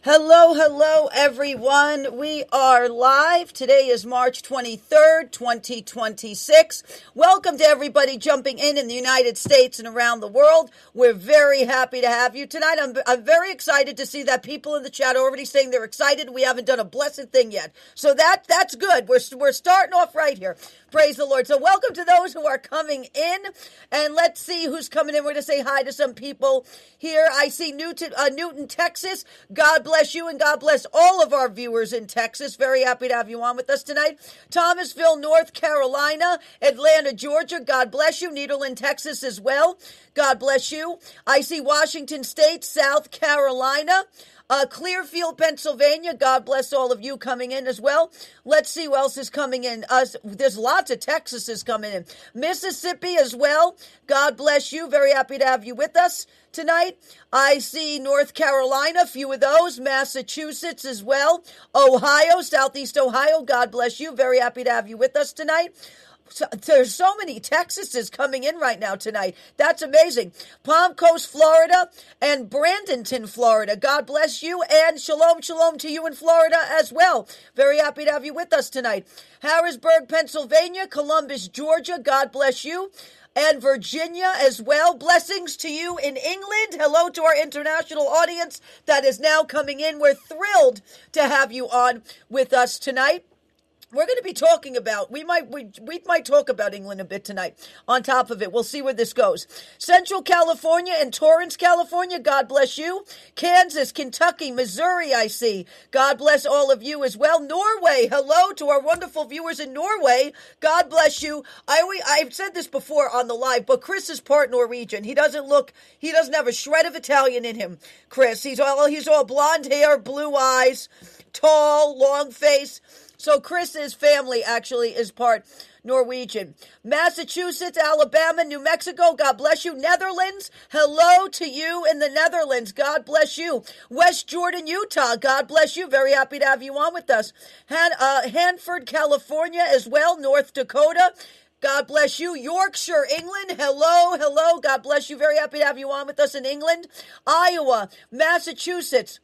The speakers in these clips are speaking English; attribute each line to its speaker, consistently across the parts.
Speaker 1: Hello, hello, everyone. We are live. Today is March 23rd, 2026. Welcome to everybody jumping in the United States and around the world. We're very happy to have you tonight. I'm very excited to see that people in the chat are already saying they're excited. We haven't done a blessed thing yet. So that's good. We're starting off right here. Praise the Lord. So welcome to those who are coming in, and let's see who's coming in. We're going to say hi to some people here. I see Newton, Texas. God bless you, and God bless all of our viewers in Texas. Very happy to have you on with us tonight. Thomasville, North Carolina. Atlanta, Georgia. God bless you. Nederland, Texas as well. God bless you. I see Washington State, South Carolina. Clearfield, Pennsylvania. God bless all of you coming in as well. Let's see who else is coming in. There's lots of Texases coming in. Mississippi as well. God bless you. Very happy to have you with us tonight. I see North Carolina, a few of those. Massachusetts as well. Ohio, Southeast Ohio. God bless you. Very happy to have you with us tonight. So, there's so many Texases coming in right now tonight. That's amazing. Palm Coast, Florida, and Bradenton, Florida. God bless you, and shalom, shalom to you in Florida as well. Very happy to have you with us tonight. Harrisburg, Pennsylvania, Columbus, Georgia. God bless you. And Virginia as well. Blessings to you in England. Hello to our international audience that is now coming in. We're thrilled to have you on with us tonight. We're going to be talking about, we might talk about England a bit tonight. On top of it, we'll see where this goes. Central California and Torrance, California, God bless you. Kansas, Kentucky, Missouri, I see. God bless all of you as well. Norway, hello to our wonderful viewers in Norway. God bless you. I've said this before on the live, but Chris is part Norwegian. He doesn't have a shred of Italian in him, Chris. He's all blonde hair, blue eyes, tall, long face. So Chris's family actually is part Norwegian. Massachusetts, Alabama, New Mexico, God bless you. Netherlands, hello to you in the Netherlands. God bless you. West Jordan, Utah, God bless you. Very happy to have you on with us. Hanford, California as well. North Dakota, God bless you. Yorkshire, England, hello, hello. God bless you. Very happy to have you on with us in England. Iowa, Massachusetts,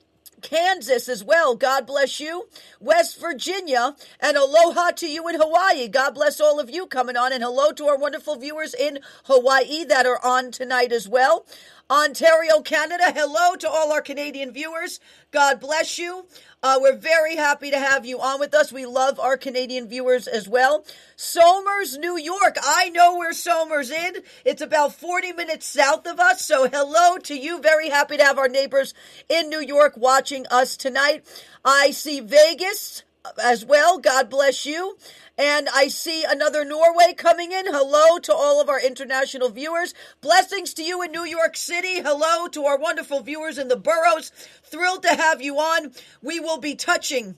Speaker 1: Kansas as well. God bless you. West Virginia, and aloha to you in Hawaii. God bless all of you coming on, and hello to our wonderful viewers in Hawaii that are on tonight as well. Ontario, Canada, hello to all our Canadian viewers. God bless you. We're very happy to have you on with us. We love our Canadian viewers as well. Somers, New York. I know where Somers is. It's about 40 minutes south of us. So hello to you. Very happy to have our neighbors in New York watching us tonight. I see Vegas as well. God bless you. And I see another Norway coming in. Hello to all of our international viewers. Blessings to you in New York City. Hello to our wonderful viewers in the boroughs. Thrilled to have you on. We will be touching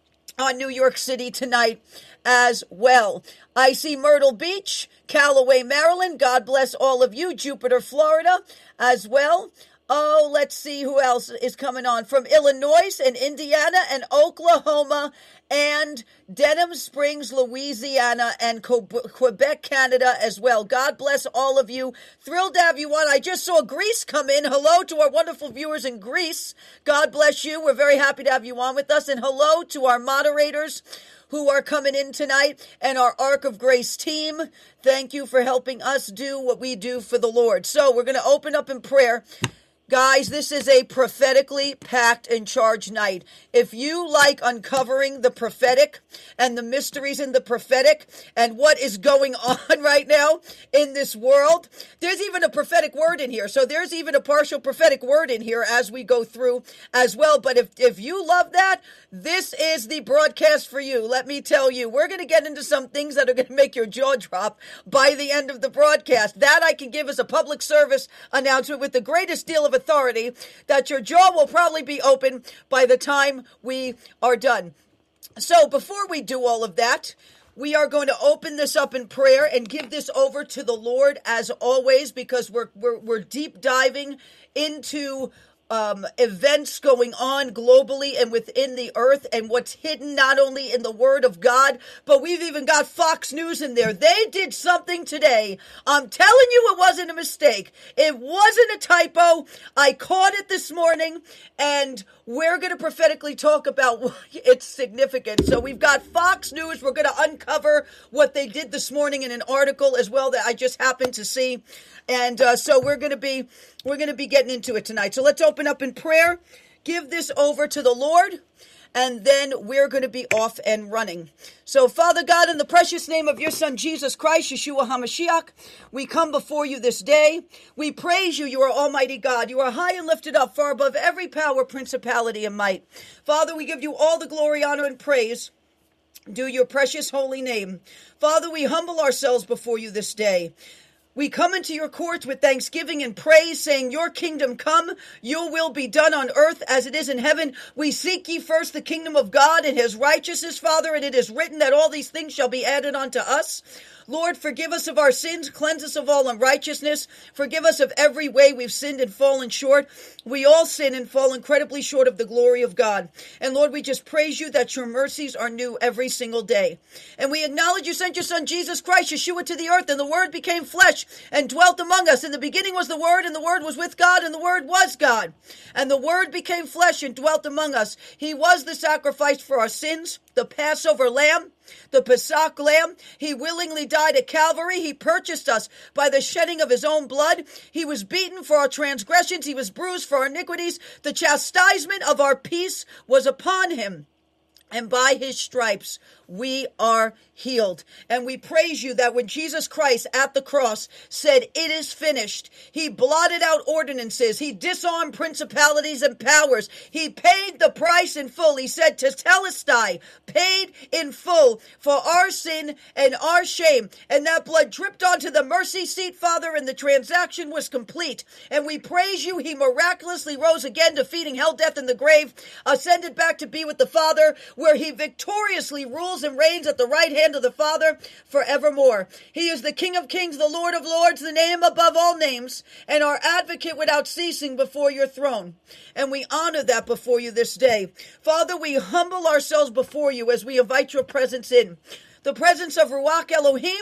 Speaker 1: on New York City tonight as well. I see Myrtle Beach, Callaway, Maryland. God bless all of you. Jupiter, Florida as well. Oh, let's see who else is coming on from Illinois and Indiana and Oklahoma and Denham Springs, Louisiana, and Quebec, Canada as well. God bless all of you. Thrilled to have you on. I just saw Greece come in. Hello to our wonderful viewers in Greece. God bless you. We're very happy to have you on with us. And hello to our moderators who are coming in tonight and our Ark of Grace team. Thank you for helping us do what we do for the Lord. So we're going to open up in prayer. Guys, this is a prophetically packed and charged night. If you like uncovering the prophetic and the mysteries in the prophetic and what is going on right now in this world, there's even a prophetic word in here. So there's even a partial prophetic word in here as we go through as well. But if you love that, this is the broadcast for you. Let me tell you, we're going to get into some things that are going to make your jaw drop by the end of the broadcast. That I can give as a public service announcement with the greatest deal of authority, that your jaw will probably be open by the time we are done. So before we do all of that, we are going to open this up in prayer and give this over to the Lord as always, because we're deep diving into events going on globally and within the earth, and what's hidden not only in the Word of God, but we've even got Fox News in there. They did something today. I'm telling you, it wasn't a mistake. It wasn't a typo. I caught it this morning, and we're going to prophetically talk about its significance. So we've got Fox News. We're going to uncover what they did this morning in an article as well that I just happened to see. And so we're going to be getting into it tonight. So let's open up in prayer, give this over to the Lord, and then we're going to be off and running. So, Father God, in the precious name of your Son, Jesus Christ, Yeshua HaMashiach, we come before you this day. We praise you. You are Almighty God. You are high and lifted up, far above every power, principality, and might. Father, we give you all the glory, honor, and praise. Do your precious holy name. Father, we humble ourselves before you this day. We come into your courts with thanksgiving and praise, saying, your kingdom come, your will be done on earth as it is in heaven. We seek ye first the kingdom of God and his righteousness, Father, and it is written that all these things shall be added unto us. Lord, forgive us of our sins, cleanse us of all unrighteousness, forgive us of every way we've sinned and fallen short. We all sin and fall incredibly short of the glory of God. And Lord, we just praise you that your mercies are new every single day. And we acknowledge you sent your Son, Jesus Christ, Yeshua, to the earth, and the Word became flesh and dwelt among us. In the beginning was the Word, and the Word was with God, and the Word was God. And the Word became flesh and dwelt among us. He was the sacrifice for our sins, the Passover lamb, the Pesach lamb. He willingly died at Calvary. He purchased us by the shedding of his own blood. He was beaten for our transgressions. He was bruised for our iniquities. The chastisement of our peace was upon him, and by his stripes we are healed. And we praise you that when Jesus Christ at the cross said, it is finished, he blotted out ordinances. He disarmed principalities and powers. He paid the price in full. He said, tetelestai, paid in full for our sin and our shame. And that blood dripped onto the mercy seat, Father, and the transaction was complete. And we praise you. He miraculously rose again, defeating hell, death, and the grave, ascended back to be with the Father, where he victoriously rules and reigns at the right hand of the Father forevermore. He is the King of kings, the Lord of lords, the name above all names, and our advocate without ceasing before your throne. And we honor that before you this day. Father, we humble ourselves before you as we invite your presence in. The presence of Ruach Elohim,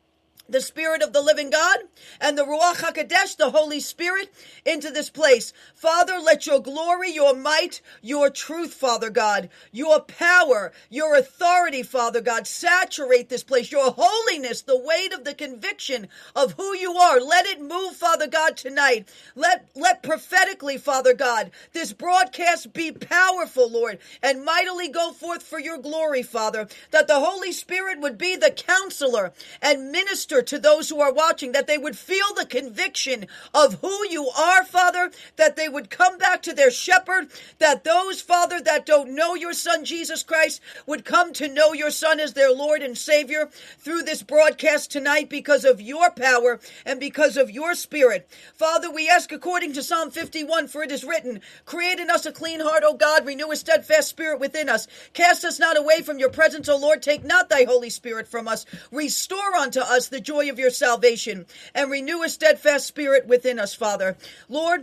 Speaker 1: the Spirit of the living God, and the Ruach HaKodesh, the Holy Spirit, into this place. Father, let your glory, your might, your truth, Father God, your power, your authority, Father God, saturate this place. Your holiness, the weight of the conviction of who you are. Let it move, Father God, tonight. Let prophetically, Father God, this broadcast be powerful, Lord, and mightily go forth for your glory, Father, that the Holy Spirit would be the counselor and minister to those who are watching, that they would feel the conviction of who you are, Father, that they would come back to their shepherd, that those, Father, that don't know your Son, Jesus Christ, would come to know your Son as their Lord and Savior through this broadcast tonight because of your power and because of your Spirit. Father, we ask according to Psalm 51, for it is written, create in us a clean heart, O God, renew a steadfast spirit within us. Cast us not away from your presence, O Lord, take not thy Holy Spirit from us. Restore unto us the joy of your salvation, and renew a steadfast spirit within us, Father. Lord,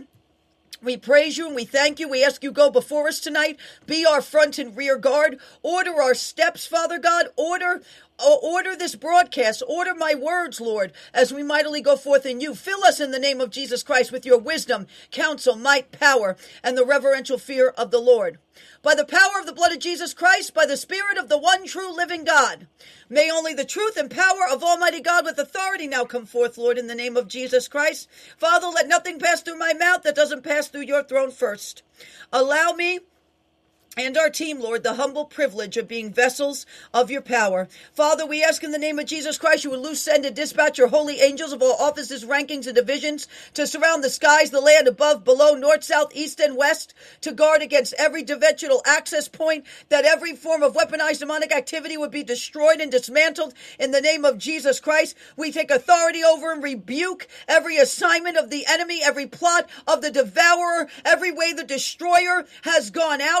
Speaker 1: we praise you and we thank you. We ask you go before us tonight. Be our front and rear guard. Order our steps, Father God. Order this broadcast. Order my words, Lord, as we mightily go forth in you. Fill us in the name of Jesus Christ with your wisdom, counsel, might, power, and the reverential fear of the Lord. By the power of the blood of Jesus Christ, by the Spirit of the one true living God, may only the truth and power of Almighty God with authority now come forth, Lord, in the name of Jesus Christ. Father, let nothing pass through my mouth that doesn't pass through your throne first. Allow me and our team, Lord, the humble privilege of being vessels of your power. Father, we ask in the name of Jesus Christ, you would loose, send, and dispatch your holy angels of all offices, rankings, and divisions to surround the skies, the land above, below, north, south, east, and west, to guard against every dimensional access point, that every form of weaponized demonic activity would be destroyed and dismantled in the name of Jesus Christ. We take authority over and rebuke every assignment of the enemy, every plot of the devourer, every way the destroyer has gone out, Father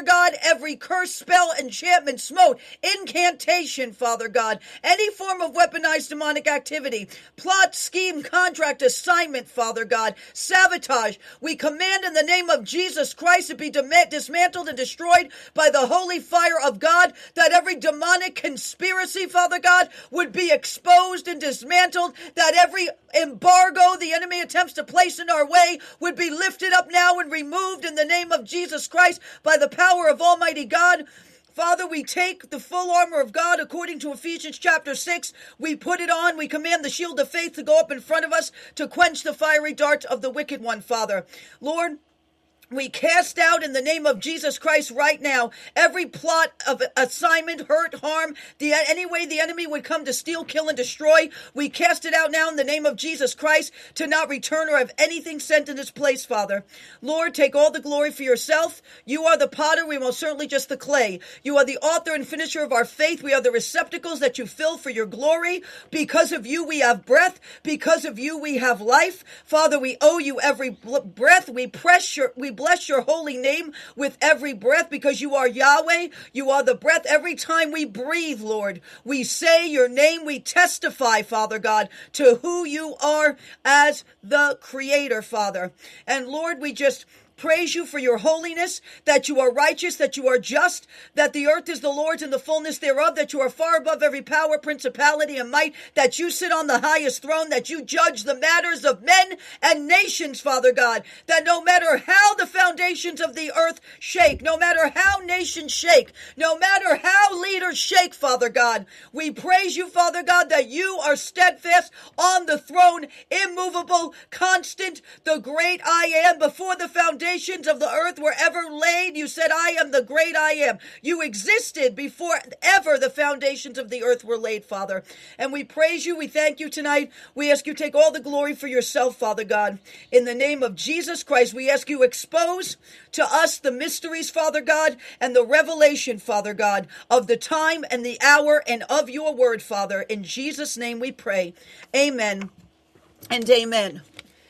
Speaker 1: God, every curse, spell, enchantment, smote, incantation, Father God, any form of weaponized demonic activity, plot, scheme, contract, assignment, Father God, sabotage, we command in the name of Jesus Christ to be dismantled and destroyed by the holy fire of God, that every demonic conspiracy, Father God, would be exposed and dismantled, that every embargo the enemy attempts to place in our way would be lifted up now and removed in the name of Jesus Christ by the power of Almighty God. Father, we take the full armor of God according to Ephesians chapter 6. We put it on. We command the shield of faith to go up in front of us to quench the fiery darts of the wicked one, Father. Lord, we cast out in the name of Jesus Christ right now every plot of assignment, hurt, harm, any way the enemy would come to steal, kill, and destroy. We cast it out now in the name of Jesus Christ to not return or have anything sent in its place, Father. Lord, take all the glory for yourself. You are the potter. We most certainly just the clay. You are the author and finisher of our faith. We are the receptacles that you fill for your glory. Because of you, we have breath. Because of you, we have life. Father, we owe you every breath. We bless your holy name with every breath because you are Yahweh. You are the breath. Every time we breathe, Lord, we say your name. We testify, Father God, to who you are as the Creator, Father. And Lord, we just praise you for your holiness, that you are righteous, that you are just, that the earth is the Lord's and the fullness thereof, that you are far above every power, principality, and might, that you sit on the highest throne, that you judge the matters of men and nations, Father God, that no matter how the foundations of the earth shake, no matter how nations shake, no matter how leaders shake, Father God, we praise you, Father God, that you are steadfast on the throne, immovable, constant, the great I am. Before the foundations of the earth were ever laid, you said, I am the great I am. You existed before ever the foundations of the earth were laid, Father. And we praise you. We thank you tonight. We ask you take all the glory for yourself, Father God. In the name of Jesus Christ, we ask you expose to us the mysteries, Father God, and the revelation, Father God, of the time and the hour and of your word, Father. In Jesus' name we pray. Amen and amen.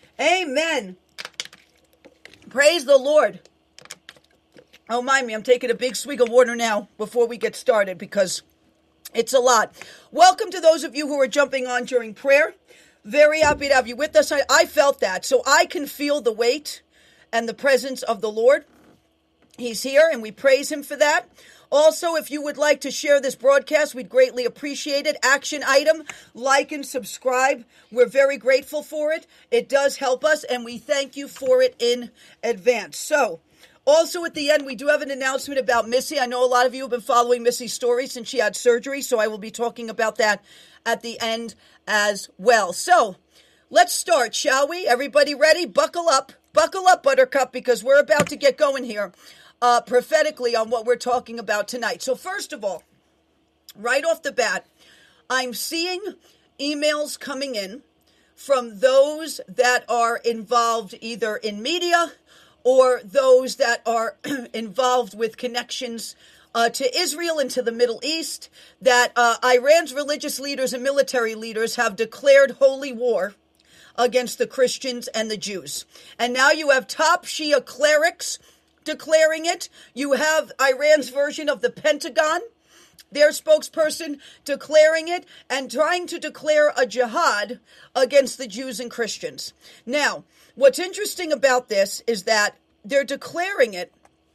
Speaker 1: Amen. Praise the Lord. Oh, mind me, I'm taking a big swig of water now before we get started because it's a lot. Welcome to those of you who are jumping on during prayer. Very happy to have you with us. I felt that, so I can feel the weight and the presence of the Lord. He's here, and we praise him for that. Also, if you would like to share this broadcast, we'd greatly appreciate it. Action item, like and subscribe. We're very grateful for it. It does help us, and we thank you for it in advance. So, also at the end, we do have an announcement about Missy. I know a lot of you have been following Missy's story since she had surgery, so I will be talking about that at the end as well. So, let's start, shall we? Everybody ready? Buckle up, Buttercup, because we're about to get going here. Prophetically on what we're talking about tonight. So first of all, right off the bat, I'm seeing emails coming in from those that are involved either in media or those that are involved with connections to Israel and to the Middle East, that Iran's religious leaders and military leaders have declared holy war against the Christians and the Jews. And now you have top Shia clerics declaring it. You have Iran's version of the Pentagon, their spokesperson, declaring it and trying to declare a jihad against the Jews and Christians. Now, what's interesting about this is that they're declaring it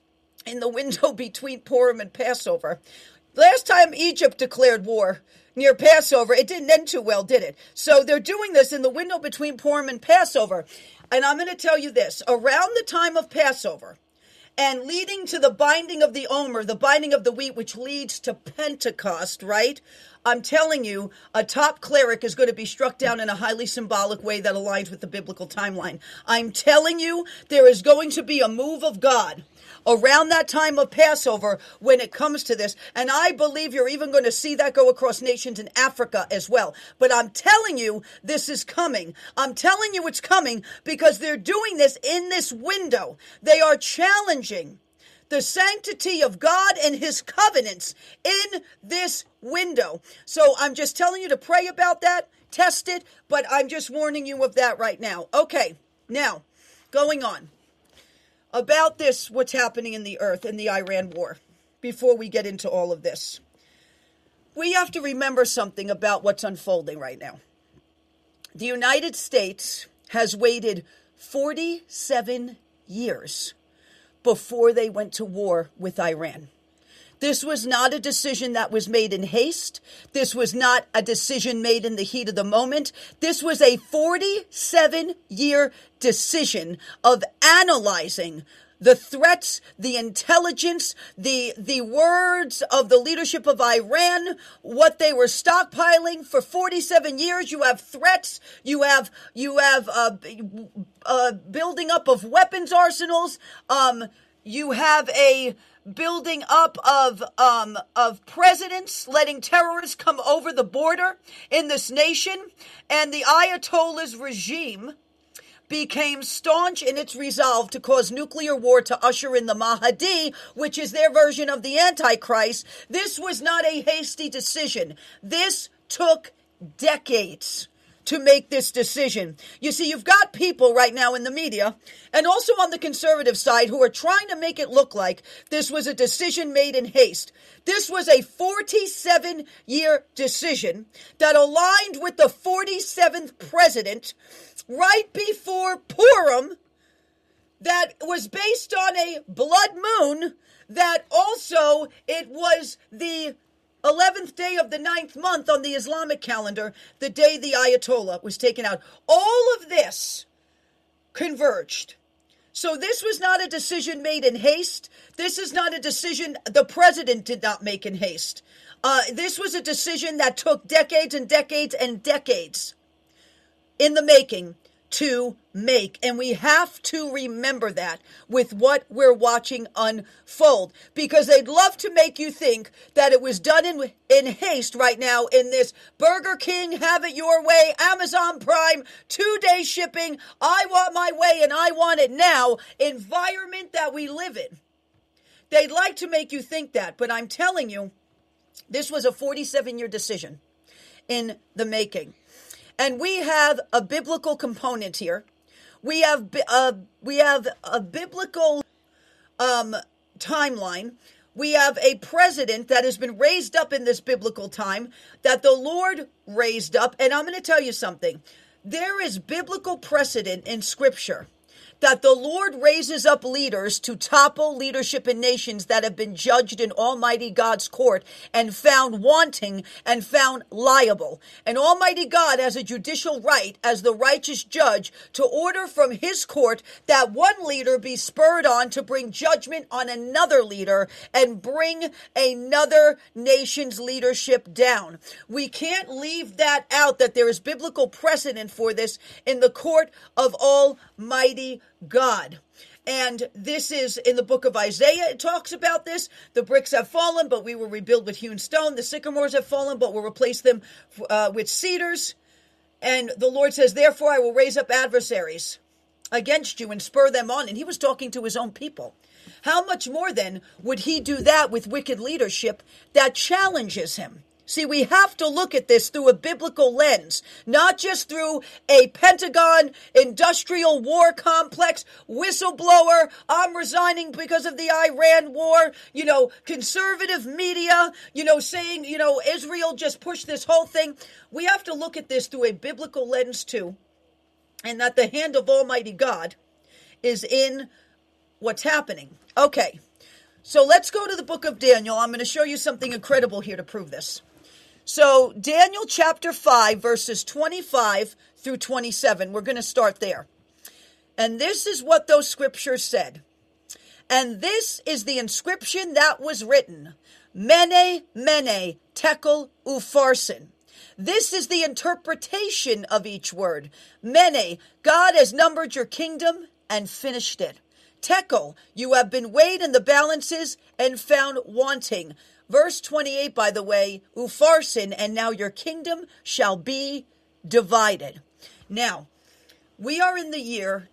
Speaker 1: in the window between Purim and Passover. Last time Egypt declared war near Passover, it didn't end too well, did it? So they're doing this in the window between Purim and Passover. And I'm going to tell you this, around the time of Passover, and leading to the binding of the Omer, the binding of the wheat, which leads to Pentecost, right? I'm telling you, a top cleric is going to be struck down in a highly symbolic way that aligns with the biblical timeline. I'm telling you, there is going to be a move of God around that time of Passover when it comes to this. And I believe you're even going to see that go across nations in Africa as well. But I'm telling you, this is coming. I'm telling you it's coming because they're doing this in this window. They are challenging the sanctity of God and his covenants in this window. So I'm just telling you to pray about that, test it, but I'm just warning you of that right now. Okay, now, going on. about this, what's happening in the earth in the Iran war, before we get into all of this. We have to remember something about what's unfolding right now. The United States has waited 47 years before they went to war with Iran. This was not a decision that was made in haste. This was not a decision made in the heat of the moment. This was a 47-year decision of analyzing the threats, the intelligence, the words of the leadership of Iran, what they were stockpiling for 47 years. You have threats. You have building up of weapons arsenals. You have a building up of presidents letting terrorists come over the border in this nation, and the Ayatollah's regime became staunch in its resolve to cause nuclear war to usher in the Mahdi, which is their version of the Antichrist. This was not a hasty decision. This took decades to make this decision. You see, you've got people right now in the media and also on the conservative side who are trying to make it look like this was a decision made in haste. This was a 47-year decision that aligned with the 47th president right before Purim, that was based on a blood moon, that also it was the 11th day of the 9th month on the Islamic calendar, the day the Ayatollah was taken out. All of this converged. So this was not a decision made in haste. This is not a decision the president did not make in haste. This was a decision that took decades and decades and decades in the making to make. And we have to remember that with what we're watching unfold, because they'd love to make you think that it was done in haste right now in this Burger King, have it your way, Amazon Prime, 2-day shipping, I want my way and I want it now environment that we live in. They'd like to make you think that, but I'm telling you, this was a 47-year decision in the making. And we have a biblical component here. We have a biblical timeline. We have a president that has been raised up in this biblical time, that the Lord raised up. And I'm going to tell you something. There is biblical precedent in Scripture that the Lord raises up leaders to topple leadership in nations that have been judged in Almighty God's court and found wanting and found liable. And Almighty God has a judicial right as the righteous judge to order from his court that one leader be spurred on to bring judgment on another leader and bring another nation's leadership down. We can't leave that out, that there is biblical precedent for this in the court of Almighty God. And this is in the book of Isaiah. It talks about this. The bricks have fallen, but we will rebuild with hewn stone. The sycamores have fallen, but we'll replace them with cedars. And the Lord says, therefore I will raise up adversaries against you and spur them on. And he was talking to his own people. How much more then would he do that with wicked leadership that challenges him? See, we have to look at this through a biblical lens, not just through a Pentagon industrial war complex, whistleblower, I'm resigning because of the Iran war, conservative media, saying, Israel just pushed this whole thing. We have to look at this through a biblical lens too, and that the hand of Almighty God is in what's happening. Okay, so let's go to the book of Daniel. I'm going to show you something incredible here to prove this. So Daniel chapter 5, verses 25 through 27, we're going to start there. And this is what those scriptures said. And this is the inscription that was written, Mene, Mene, Tekel, Upharsin. This is the interpretation of each word. Mene, God has numbered your kingdom and finished it. Tekel, you have been weighed in the balances and found wanting. Verse 28, by the way, Upharsin, and now your kingdom shall be divided. Now, we are in the year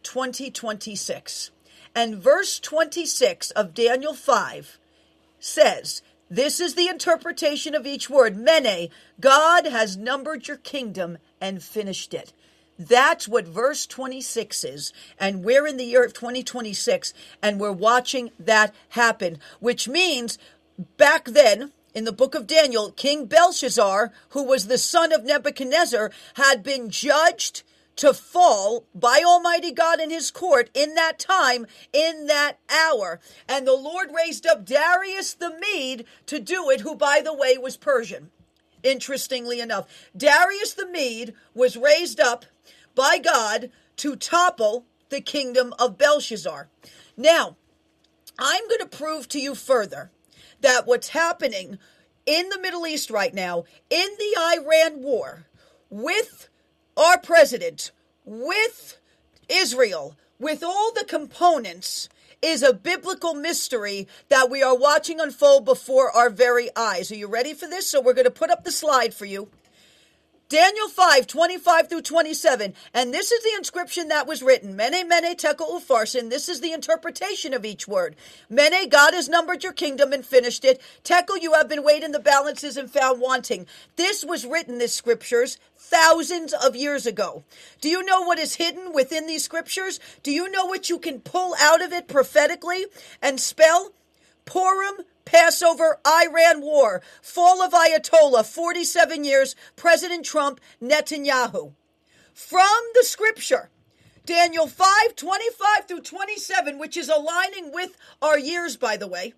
Speaker 1: 2026, and verse 26 of Daniel 5 says, this is the interpretation of each word. Mene, God has numbered your kingdom and finished it. That's what verse 26 is. And we're in the year of 2026, and we're watching that happen, which means back then, in the book of Daniel, King Belshazzar, who was the son of Nebuchadnezzar, had been judged to fall by Almighty God in his court in that time, in that hour. And the Lord raised up Darius the Mede to do it, who, by the way, was Persian. Interestingly enough, Darius the Mede was raised up by God to topple the kingdom of Belshazzar. Now, I'm going to prove to you further that what's happening in the Middle East right now, in the Iran war, with our president, with Israel, with all the components, is a biblical mystery that we are watching unfold before our very eyes. Are you ready for this? So we're going to put up the slide for you. Daniel 5:25 through 27. And this is the inscription that was written. Mene, mene, tekel, upharsin. This is the interpretation of each word. Mene, God has numbered your kingdom and finished it. Tekel, you have been weighed in the balances and found wanting. This was written, this scriptures, thousands of years ago. Do you know what is hidden within these scriptures? Do you know what you can pull out of it prophetically and spell? Purim, Passover, Iran war, fall of Ayatollah, 47 years, President Trump, Netanyahu. From the scripture, Daniel 5:25 through 27, which is aligning with our years, by the way,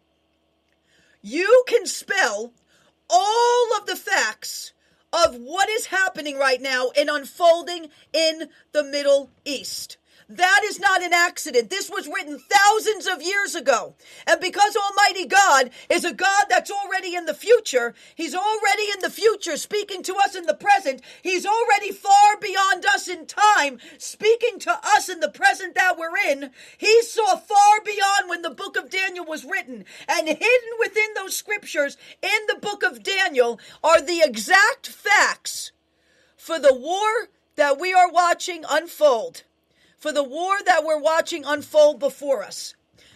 Speaker 1: you can spell all of the facts of what is happening right now and unfolding in the Middle East. That is not an accident. This was written thousands of years ago. And because Almighty God is a God that's already in the future, He's already in the future speaking to us in the present. He's already far beyond us in time, speaking to us in the present that we're in. He saw far beyond when the book of Daniel was written. And hidden within those scriptures in the book of Daniel are the exact facts for the war that we are watching unfold. For the war that we're watching unfold before us.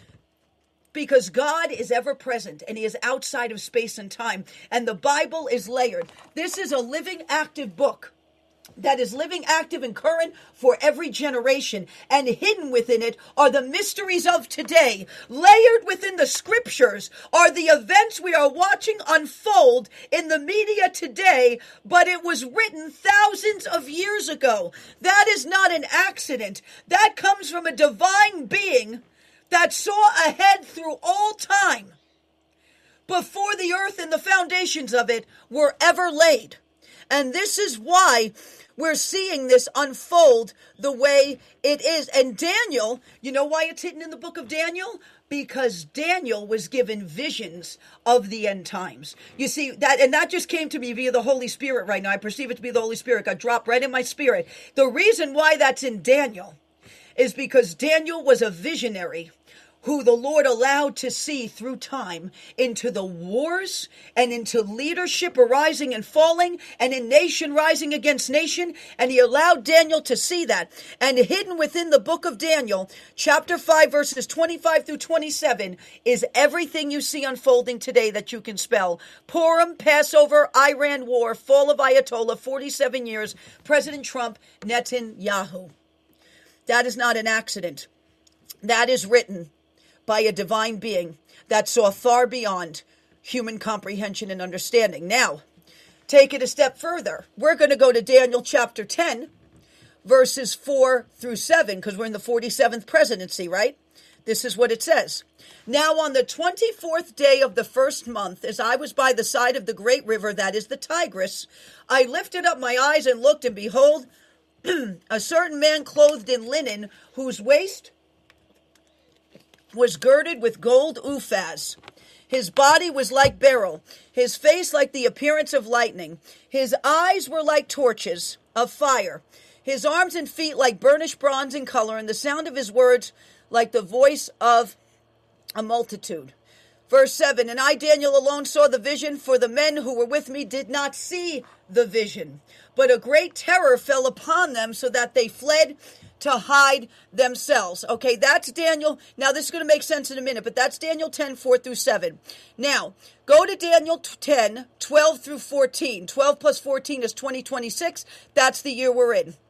Speaker 1: Because God is ever present and He is outside of space and time. And the Bible is layered. This is a living, active book that is living, active, and current for every generation. And hidden within it are the mysteries of today. Layered within the scriptures are the events we are watching unfold in the media today, but it was written thousands of years ago. That is not an accident. That comes from a divine being that saw ahead through all time before the earth and the foundations of it were ever laid. And this is why we're seeing this unfold the way it is. And Daniel, you know why it's hidden in the book of Daniel? Because Daniel was given visions of the end times. You see, that just came to me via the Holy Spirit right now. I perceive it to be the Holy Spirit. Got dropped right in my spirit. The reason why that's in Daniel is because Daniel was a visionary who the Lord allowed to see through time into the wars and into leadership arising and falling and in nation rising against nation. And He allowed Daniel to see that. And hidden within the book of Daniel, chapter 5, verses 25 through 27, is everything you see unfolding today that you can spell. Purim, Passover, Iran war, fall of Ayatollah, 47 years, President Trump, Netanyahu. That is not an accident. That is written by a divine being that saw far beyond human comprehension and understanding. Now, take it a step further. We're going to go to Daniel chapter 10, verses 4 through 7, because we're in the 47th presidency, right? This is what it says. Now on the 24th day of the first month, as I was by the side of the great river, that is the Tigris, I lifted up my eyes and looked, and behold, a certain man clothed in linen, whose waist was girded with gold uphaz. His body was like beryl, his face like the appearance of lightning. His eyes were like torches of fire, his arms and feet like burnished bronze in color, and the sound of his words like the voice of a multitude. Verse 7, and I, Daniel, alone saw the vision, for the men who were with me did not see the vision. But a great terror fell upon them, so that they fled to hide themselves. Okay, that's Daniel. Now, this is going to make sense in a minute, but that's Daniel 10, 4 through 7. Now, go to Daniel 10, 12 through 14. 12 plus 14 is 2026. That's the year we're in.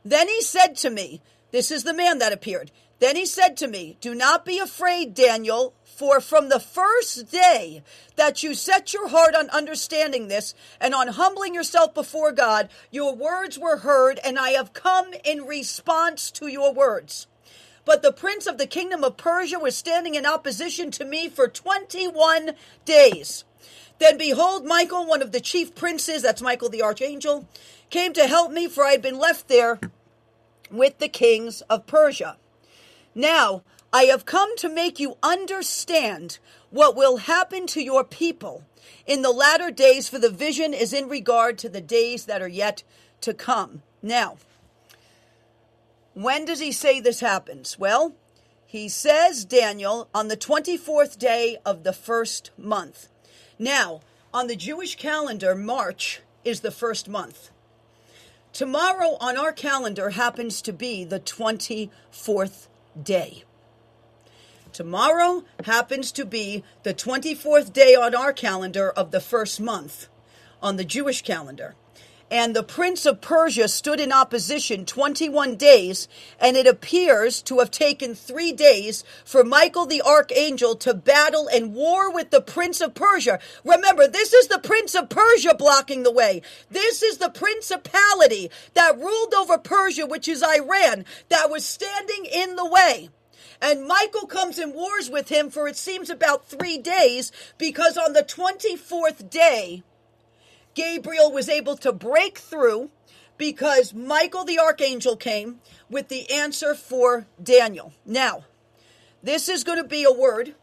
Speaker 1: Then he said to me, this is the man that appeared. Then he said to me, do not be afraid, Daniel, for from the first day that you set your heart on understanding this and on humbling yourself before God, your words were heard, and I have come in response to your words. But the prince of the kingdom of Persia was standing in opposition to me for 21 days. Then behold, Michael, one of the chief princes, that's Michael the archangel, came to help me, for I had been left there with the kings of Persia. Now, I have come to make you understand what will happen to your people in the latter days, for the vision is in regard to the days that are yet to come. Now, when does he say this happens? Well, he says, Daniel, on the 24th day of the first month. Now, on the Jewish calendar, March is the first month. Tomorrow on our calendar happens to be the 24th day. Tomorrow happens to be the 24th day on our calendar of the first month on the Jewish calendar. And the prince of Persia stood in opposition 21 days, and it appears to have taken 3 days for Michael the archangel to battle and war with the prince of Persia. Remember, this is the prince of Persia blocking the way. This is the principality that ruled over Persia, which is Iran, that was standing in the way. And Michael comes and wars with him for it seems about 3 days, because on the 24th day, Gabriel was able to break through because Michael the archangel came with the answer for Daniel. Now, this is going to be a word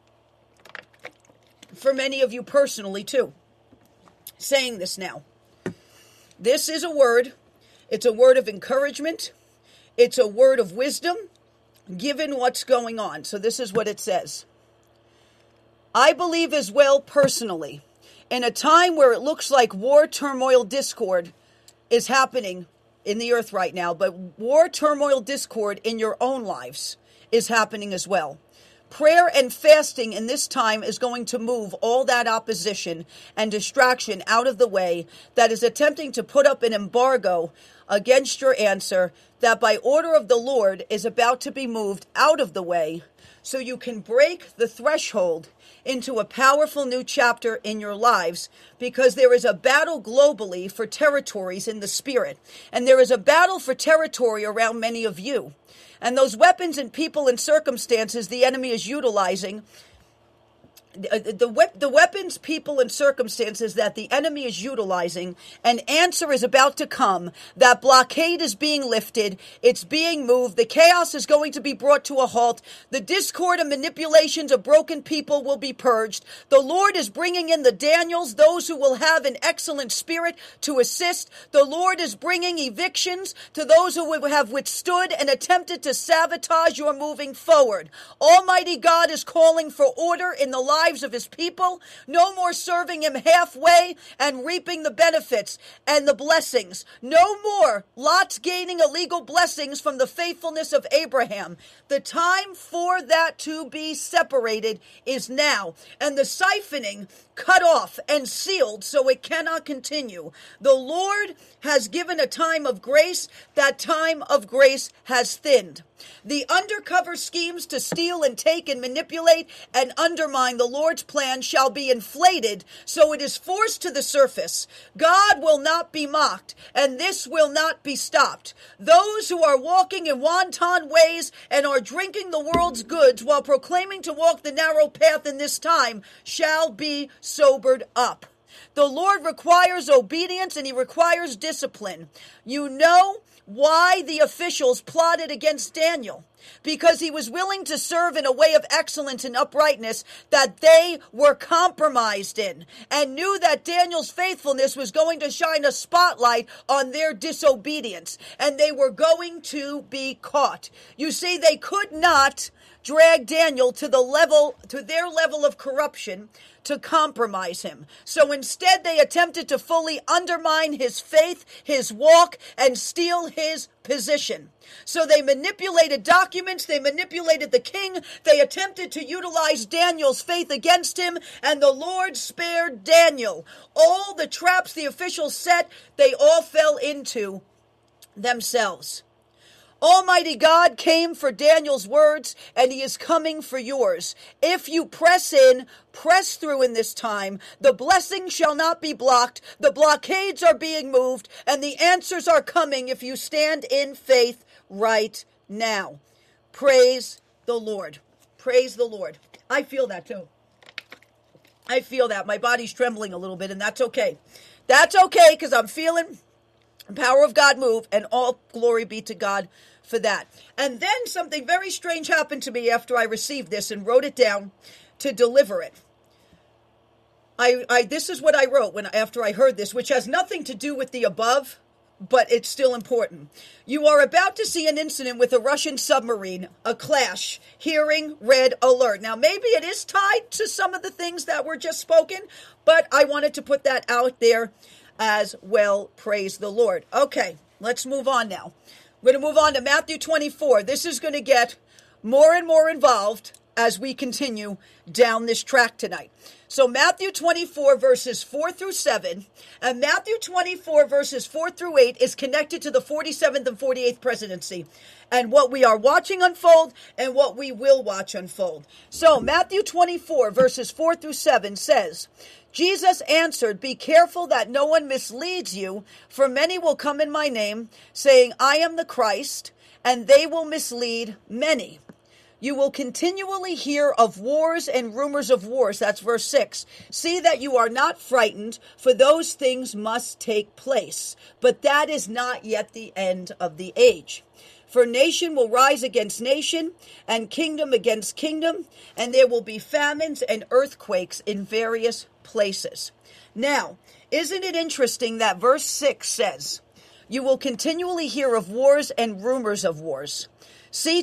Speaker 1: for many of you personally too. Saying this now. This is a word. It's a word of encouragement. It's a word of wisdom given what's going on. So this is what it says. I believe as well personally, in a time where it looks like war, turmoil, discord is happening in the earth right now, but war, turmoil, discord in your own lives is happening as well. Prayer and fasting in this time is going to move all that opposition and distraction out of the way that is attempting to put up an embargo against your answer that by order of the Lord is about to be moved out of the way so you can break the threshold into a powerful new chapter in your lives, because there is a battle globally for territories in the spirit, and there is a battle for territory around many of you. And those weapons and people and circumstances the enemy is utilizing, the weapons, people, and circumstances that the enemy is utilizing, an answer is about to come. That blockade is being lifted. It's being moved. The chaos is going to be brought to a halt. The discord and manipulations of broken people will be purged. The Lord is bringing in the Daniels, those who will have an excellent spirit to assist. The Lord is bringing evictions to those who have withstood and attempted to sabotage your moving forward. Almighty God is calling for order in the lives of his people. No more serving him halfway and reaping the benefits and the blessings. No more Lot's gaining illegal blessings from the faithfulness of Abraham. The time for that to be separated is now, and the siphoning cut off and sealed so it cannot continue. The Lord has given a time of grace. That time of grace has thinned. The undercover schemes to steal and take and manipulate and undermine the Lord's plan shall be inflated, so it is forced to the surface. God will not be mocked, and this will not be stopped. Those who are walking in wanton ways and are drinking the world's goods while proclaiming to walk the narrow path in this time shall be sobered up. The Lord requires obedience, and he requires discipline. You know why the officials plotted against Daniel? Because he was willing to serve in a way of excellence and uprightness that they were compromised in, and knew that Daniel's faithfulness was going to shine a spotlight on their disobedience, and they were going to be caught. You see, they could not drag Daniel to their level of corruption to compromise him. So instead they attempted to fully undermine his faith, his walk, and steal his position. So they manipulated documents, they manipulated the king, they attempted to utilize Daniel's faith against him, and the Lord spared Daniel. All the traps the officials set, they all fell into themselves. Almighty God came for Daniel's words, and he is coming for yours. If you press in, press through in this time, the blessing shall not be blocked, the blockades are being moved, and the answers are coming if you stand in faith right now. Praise the Lord. Praise the Lord. I feel that too. I feel that. My body's trembling a little bit, and that's okay. That's okay, because I'm feeling the power of God move, and all glory be to God for that. And then something very strange happened to me after I received this and wrote it down to deliver it. This is what I wrote after I heard this, which has nothing to do with the above, but it's still important. You are about to see an incident with a Russian submarine, a clash, hearing red alert. Now, maybe it is tied to some of the things that were just spoken, but I wanted to put that out there as well. Praise the Lord. Okay, let's move on now. We're going to move on to Matthew 24. This is going to get more and more involved as we continue down this track tonight. So Matthew 24 verses 4 through 7 and Matthew 24 verses 4 through 8 is connected to the 47th and 48th presidency and what we are watching unfold and what we will watch unfold. So Matthew 24 verses 4 through 7 says, Jesus answered, be careful that no one misleads you, for many will come in my name, saying, I am the Christ, and they will mislead many. You will continually hear of wars and rumors of wars. That's verse 6. See that you are not frightened, for those things must take place. But that is not yet the end of the age. For nation will rise against nation, and kingdom against kingdom, and there will be famines and earthquakes in various places. Now, isn't it interesting that verse 6 says, you will continually hear of wars and rumors of wars. See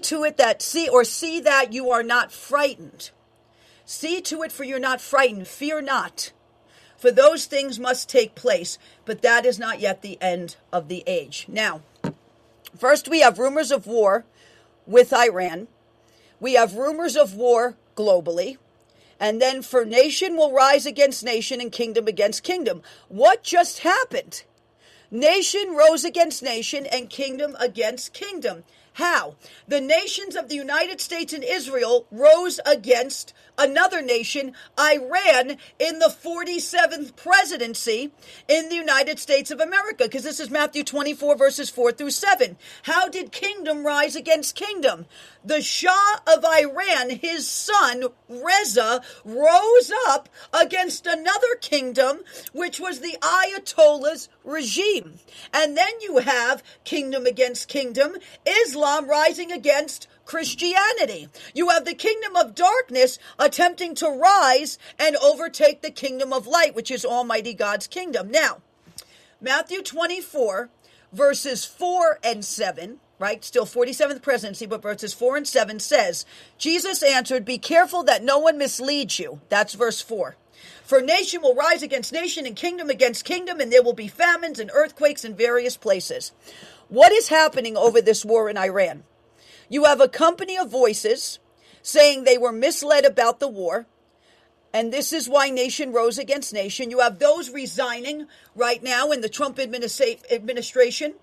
Speaker 1: that you are not frightened. See to it for you're not frightened. Fear not. For those things must take place, but that is not yet the end of the age. Now, first we have rumors of war with Iran. We have rumors of war globally. And then for nation will rise against nation and kingdom against kingdom. What just happened? Nation rose against nation and kingdom against kingdom. How? The nations of the United States and Israel rose against another nation, Iran, in the 47th presidency in the United States of America, because this is Matthew 24, verses 4 through 7. How did kingdom rise against kingdom? The Shah of Iran, his son, Reza, rose up against another kingdom, which was the Ayatollah's regime. And then you have kingdom against kingdom, Islam rising against Christianity. You have the kingdom of darkness attempting to rise and overtake the kingdom of light, which is Almighty God's kingdom. Now, Matthew 24, verses 4 and 7, right? Still 47th presidency, but verses 4 and 7 says, Jesus answered, be careful that no one misleads you. That's verse 4. For nation will rise against nation and kingdom against kingdom, and there will be famines and earthquakes in various places. What is happening over this war in Iran? You have a company of voices saying they were misled about the war, and this is why nation rose against nation. You have those resigning right now in the Trump administration,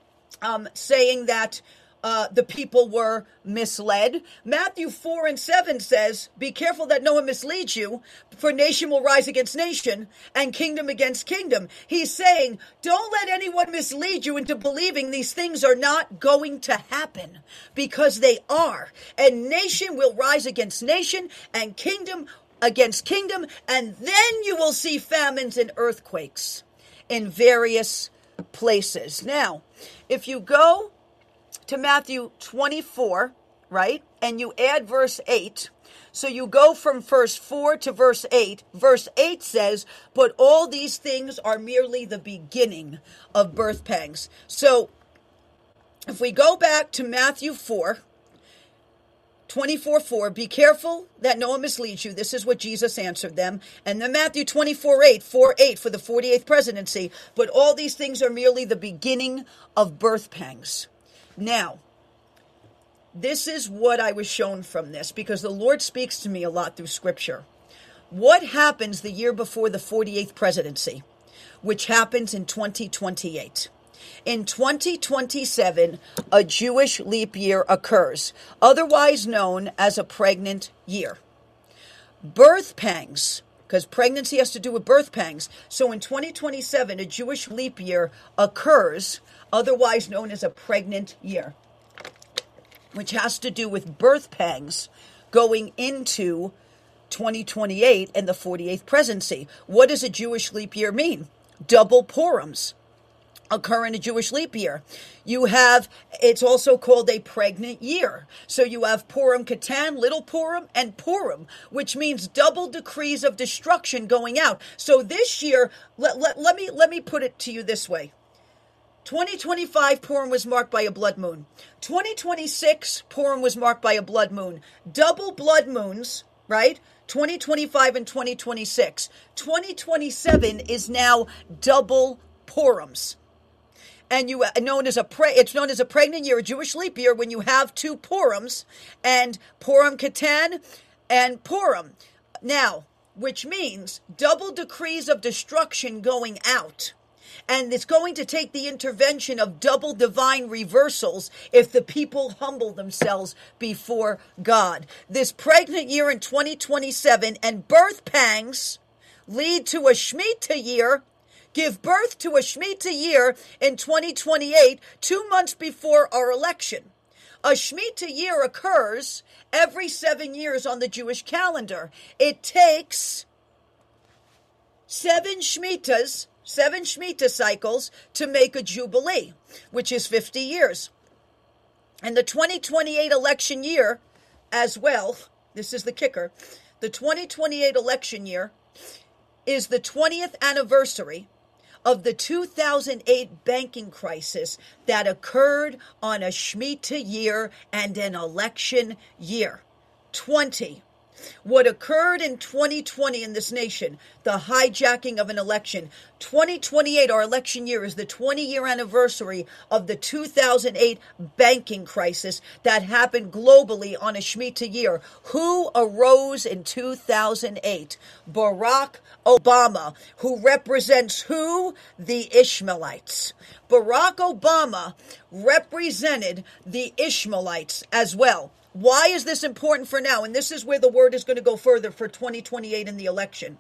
Speaker 1: saying that the people were misled. Matthew 4 and 7 says, be careful that no one misleads you, for nation will rise against nation and kingdom against kingdom. He's saying, don't let anyone mislead you into believing these things are not going to happen, because they are. And nation will rise against nation and kingdom against kingdom, and then you will see famines and earthquakes in various places. Now, if you go to Matthew 24, right, and you add verse 8, so you go from verse 4 to verse 8. Verse 8 says, but all these things are merely the beginning of birth pangs. So if we go back to Matthew 24:4, be careful that no one misleads you. This is what Jesus answered them. And then Matthew 24:8 for the 48th presidency. But all these things are merely the beginning of birth pangs. Now, this is what I was shown from this, because the Lord speaks to me a lot through Scripture. What happens the year before the 48th presidency, which happens in 2028? In 2027, a Jewish leap year occurs, otherwise known as a pregnant year. Birth pangs, because pregnancy has to do with birth pangs. So in 2027, a Jewish leap year occurs, otherwise known as a pregnant year, which has to do with birth pangs going into 2028 and the 48th presidency. What does a Jewish leap year mean? Double Purims occur in a Jewish leap year. You have, it's also called a pregnant year. So you have Purim Katan, Little Purim, and Purim, which means double decrees of destruction going out. So this year, let me put it to you this way. 2025 Purim was marked by a blood moon. 2026 Purim was marked by a blood moon. Double blood moons, right? 2025 and 2026. 2027 is now double Purims. And it's known as a pregnant year, a Jewish leap year, when you have two Purims, and Purim Katan and Purim. Now, which means double decrees of destruction going out. And it's going to take the intervention of double divine reversals if the people humble themselves before God. This pregnant year in 2027 and birth pangs lead to a Shemitah year, give birth to a Shemitah year in 2028, 2 months before our election. A Shemitah year occurs every 7 years on the Jewish calendar. It takes 7 Shemitah cycles to make a Jubilee, which is 50 years. And the 2028 election year as well, this is the kicker, the 2028 election year is the 20th anniversary of the 2008 banking crisis that occurred on a Shemitah year and an election year. 20. What occurred in 2020 in this nation, the hijacking of an election. 2028, our election year, is the 20-year anniversary of the 2008 banking crisis that happened globally on a Shemitah year. Who arose in 2008? Barack Obama, who represents who? The Ishmaelites. Barack Obama represented the Ishmaelites as well. Why is this important for now? And this is where the word is going to go further for 2028 in the election.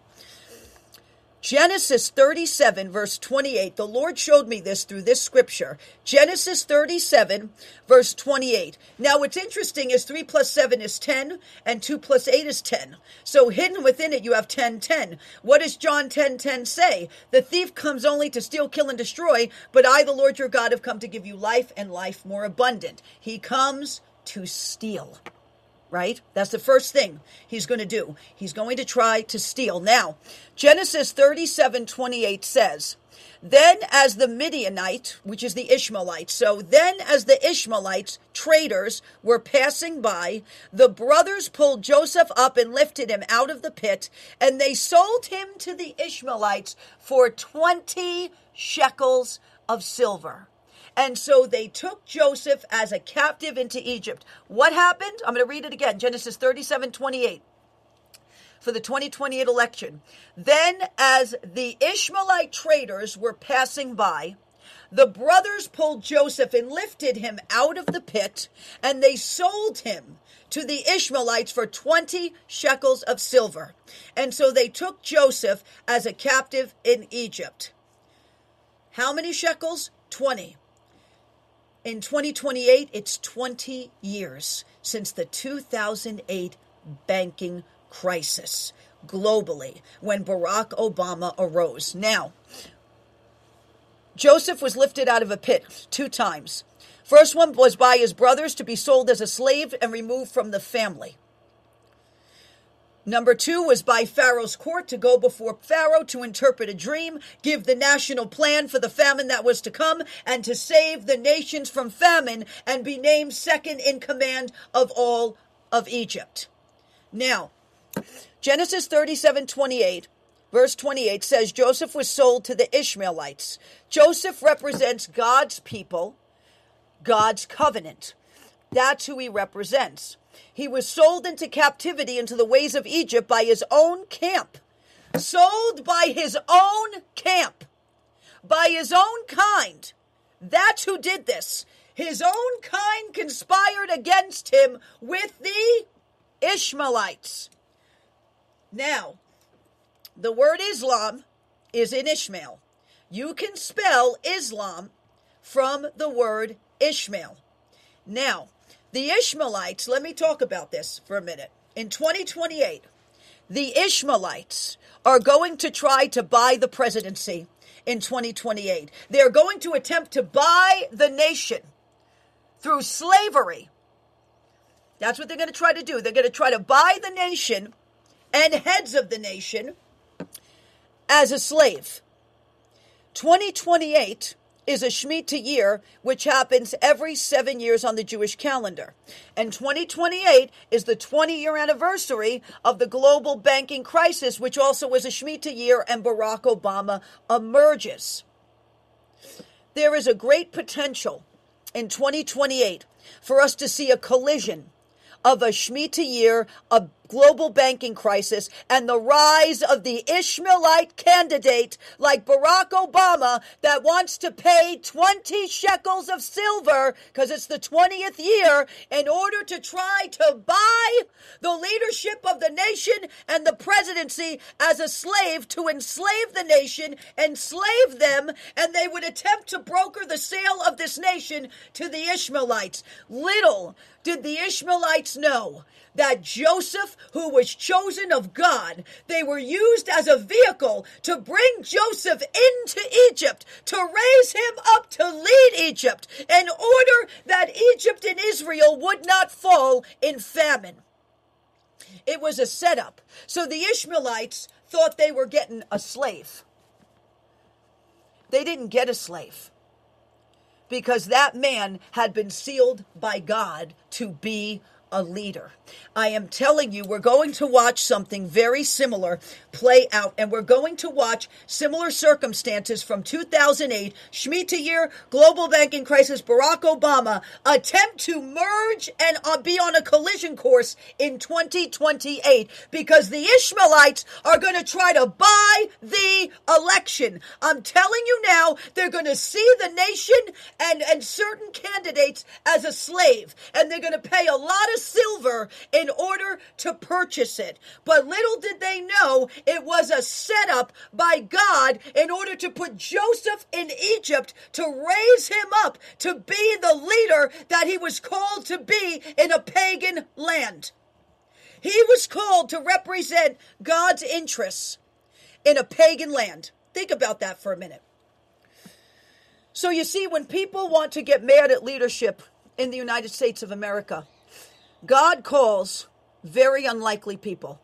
Speaker 1: Genesis 37, verse 28. The Lord showed me this through this scripture. Genesis 37, verse 28. Now, what's interesting is 3 plus 7 is 10, and 2 plus 8 is 10. So hidden within it, you have 10, 10. What does John 10:10 say? The thief comes only to steal, kill, and destroy, but I, the Lord your God, have come to give you life and life more abundant. He comes to steal, right? That's the first thing he's going to do. He's going to try to steal. Now, Genesis 37:28 says, then as the Midianite, which is the Ishmaelites, so then as the Ishmaelites, traders, were passing by, the brothers pulled Joseph up and lifted him out of the pit, and they sold him to the Ishmaelites for 20 shekels of silver. And so they took Joseph as a captive into Egypt. What happened? I'm going to read it again. Genesis 37:28 for the 2028 election. Then as the Ishmaelite traders were passing by, the brothers pulled Joseph and lifted him out of the pit, and they sold him to the Ishmaelites for 20 shekels of silver. And so they took Joseph as a captive in Egypt. How many shekels? 20. In 2028, it's 20 years since the 2008 banking crisis globally when Barack Obama arose. Now, Joseph was lifted out of a pit 2 times. First one was by his brothers to be sold as a slave and removed from the family. Number 2 was by Pharaoh's court to go before Pharaoh to interpret a dream, give the national plan for the famine that was to come, and to save the nations from famine and be named second in command of all of Egypt. Now, Genesis 37:28, verse 28 says Joseph was sold to the Ishmaelites. Joseph represents God's people, God's covenant. That's who he represents. He was sold into captivity into the ways of Egypt by his own camp. Sold by his own camp. By his own kind. That's who did this. His own kind conspired against him with the Ishmaelites. Now, the word Islam is in Ishmael. You can spell Islam from the word Ishmael. Now, the Ishmaelites, let me talk about this for a minute. In 2028, the Ishmaelites are going to try to buy the presidency in 2028. They're going to attempt to buy the nation through slavery. That's what they're going to try to do. They're going to try to buy the nation and heads of the nation as a slave. 2028 is a Shemitah year, which happens every 7 years on the Jewish calendar. And 2028 is the 20-year anniversary of the global banking crisis, which also was a Shemitah year, and Barack Obama emerges. There is a great potential in 2028 for us to see a collision of a Shemitah year, a global banking crisis, and the rise of the Ishmaelite candidate like Barack Obama that wants to pay 20 shekels of silver, because it's the 20th year, in order to try to buy the leadership of the nation and the presidency as a slave, to enslave the nation, enslave them, and they would attempt to broker the sale of this nation to the Ishmaelites. Little did the Ishmaelites know that Joseph, who was chosen of God, they were used as a vehicle to bring Joseph into Egypt, to raise him up to lead Egypt, in order that Egypt and Israel would not fall in famine. It was a setup. So the Ishmaelites thought they were getting a slave. They didn't get a slave, because that man had been sealed by God to be a leader. I am telling you, we're going to watch something very similar play out, and we're going to watch similar circumstances from 2008, Shemitah year, global banking crisis, Barack Obama attempt to merge and be on a collision course in 2028, because the Ishmaelites are going to try to buy the election. I'm telling you now, they're going to see the nation and certain candidates as a slave, and they're going to pay a lot of silver in order to purchase it. But little did they know it was a setup by God in order to put Joseph in Egypt, to raise him up to be the leader that he was called to be in a pagan land. He was called to represent God's interests in a pagan land. Think about that for a minute. So you see, when people want to get mad at leadership in the United States of America, God calls very unlikely people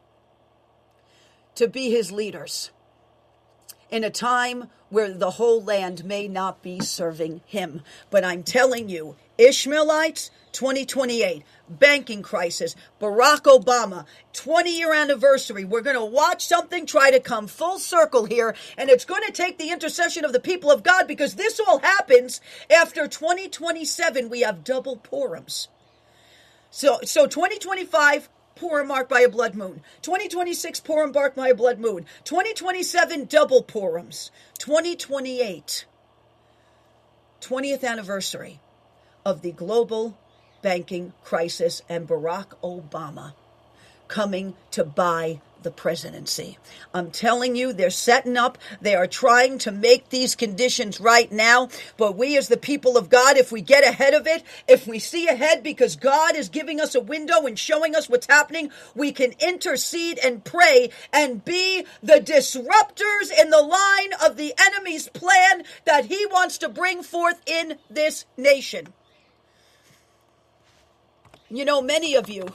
Speaker 1: to be his leaders in a time where the whole land may not be serving him. But I'm telling you, Ishmaelites, 2028, banking crisis, Barack Obama, 20-year anniversary. We're going to watch something try to come full circle here, and it's going to take the intercession of the people of God, because this all happens after 2027. We have double Purims. So 2025, Purim marked by a blood moon. 2026, Purim marked by a blood moon. 2027, double Purims. 2028, 20th anniversary of the global banking crisis, and Barack Obama coming to buy the presidency. I'm telling you, they're setting up. They are trying to make these conditions right now. But we as the people of God, if we get ahead of it, if we see ahead, because God is giving us a window and showing us what's happening, we can intercede and pray and be the disruptors in the line of the enemy's plan that he wants to bring forth in this nation. You know, many of you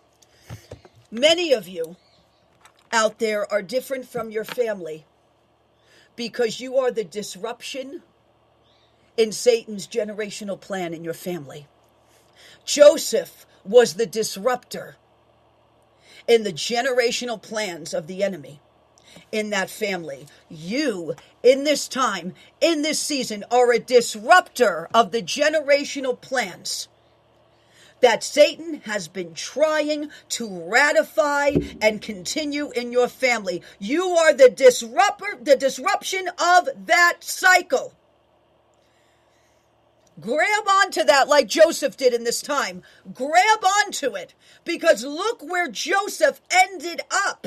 Speaker 1: out there are different from your family because you are the disruption in Satan's generational plan in your family. Joseph was the disruptor in the generational plans of the enemy in that family. You, in this time, in this season, are a disruptor of the generational plans that Satan has been trying to ratify and continue in your family. You are the disruption of that cycle. Grab onto that like Joseph did in this time. Grab onto it, because look where Joseph ended up.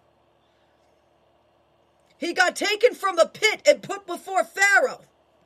Speaker 1: He got taken from a pit and put before Pharaoh.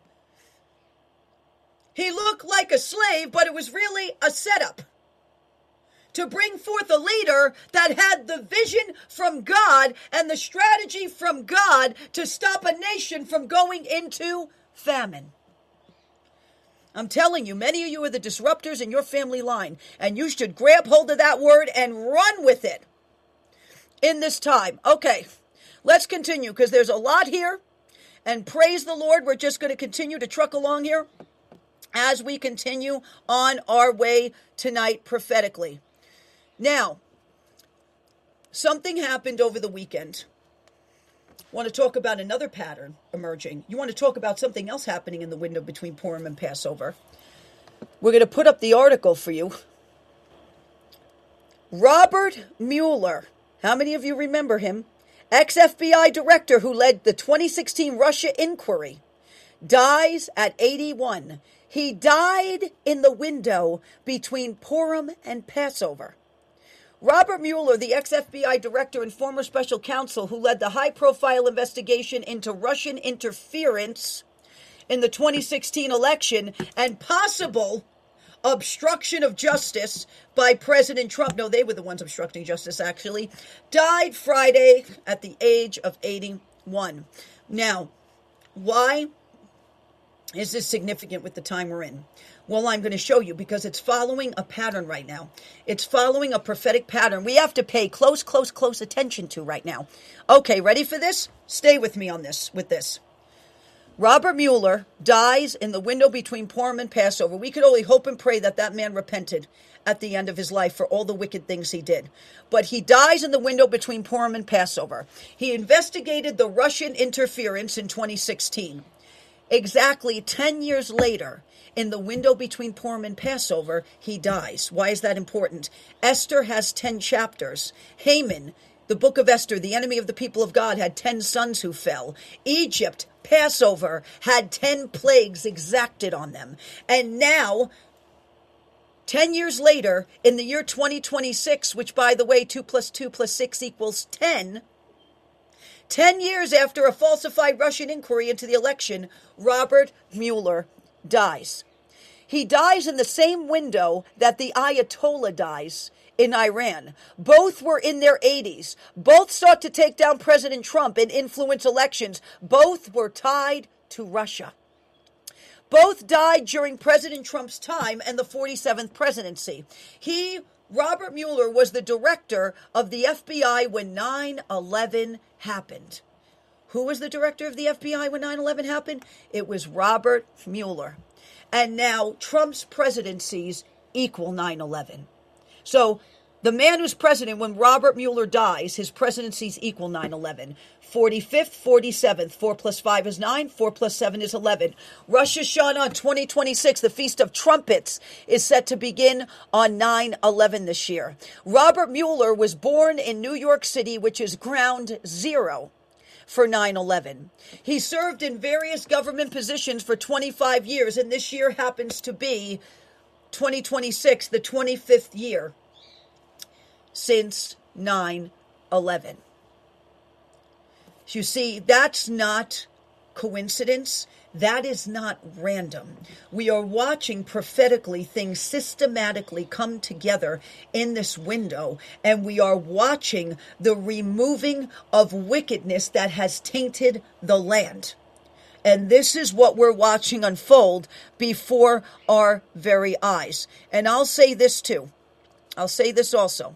Speaker 1: He looked like a slave, but it was really a setup to bring forth a leader that had the vision from God and the strategy from God to stop a nation from going into famine. I'm telling you, many of you are the disruptors in your family line, and you should grab hold of that word and run with it in this time. Okay, let's continue, because there's a lot here, and praise the Lord, we're just going to continue to truck along here as we continue on our way tonight prophetically. Now, something happened over the weekend. Want to talk about another pattern emerging. You want to talk about something else happening in the window between Purim and Passover. We're going to put up the article for you. Robert Mueller, how many of you remember him? Ex-FBI director who led the 2016 Russia inquiry, dies at 81. He died in the window between Purim and Passover. Robert Mueller, the ex-FBI director and former special counsel who led the high-profile investigation into Russian interference in the 2016 election and possible obstruction of justice by President Trump, no, they were the ones obstructing justice actually, died Friday at the age of 81. Now, why is this significant with the time we're in? Well, I'm going to show you, because it's following a pattern right now. It's following a prophetic pattern we have to pay close attention to right now. Okay, ready for this? Stay with me on this, with this. Robert Mueller dies in the window between Purim and Passover. We could only hope and pray that that man repented at the end of his life for all the wicked things he did. But he dies in the window between Purim and Passover. He investigated the Russian interference in 2016. Exactly 10 years later, in the window between Purim and Passover, he dies. Why is that important? Esther has 10 chapters. Haman, the book of Esther, the enemy of the people of God, had 10 sons who fell. Egypt, Passover, had 10 plagues exacted on them. And now, 10 years later, in the year 2026, which, by the way, 2 + 2 + 6 = 10, 10 years after a falsified Russian inquiry into the election, Robert Mueller dies. He dies in the same window that the Ayatollah dies in Iran. Both were in their 80s. Both sought to take down President Trump and influence elections. Both were tied to Russia. Both died during President Trump's time and the 47th presidency. Robert Mueller, was the director of the FBI when 9/11 happened. Who was the director of the FBI when 9/11 happened? It was Robert Mueller. And now Trump's presidencies equal 9/11. So the man who's president when Robert Mueller dies, his presidencies equal 9/11. 45th, 47th, 4 + 5 is 9, 4 + 7 is 11. Rosh Hashanah 2026, the Feast of Trumpets, is set to begin on 9/11 this year. Robert Mueller was born in New York City, which is ground zero for 9/11. He served in various government positions for 25 years, and this year happens to be 2026, the 25th year since 9/11. You see, that's not coincidence. That is not random. We are watching prophetically things systematically come together in this window, and we are watching the removing of wickedness that has tainted the land. And this is what we're watching unfold before our very eyes. And I'll say this too. I'll say this also.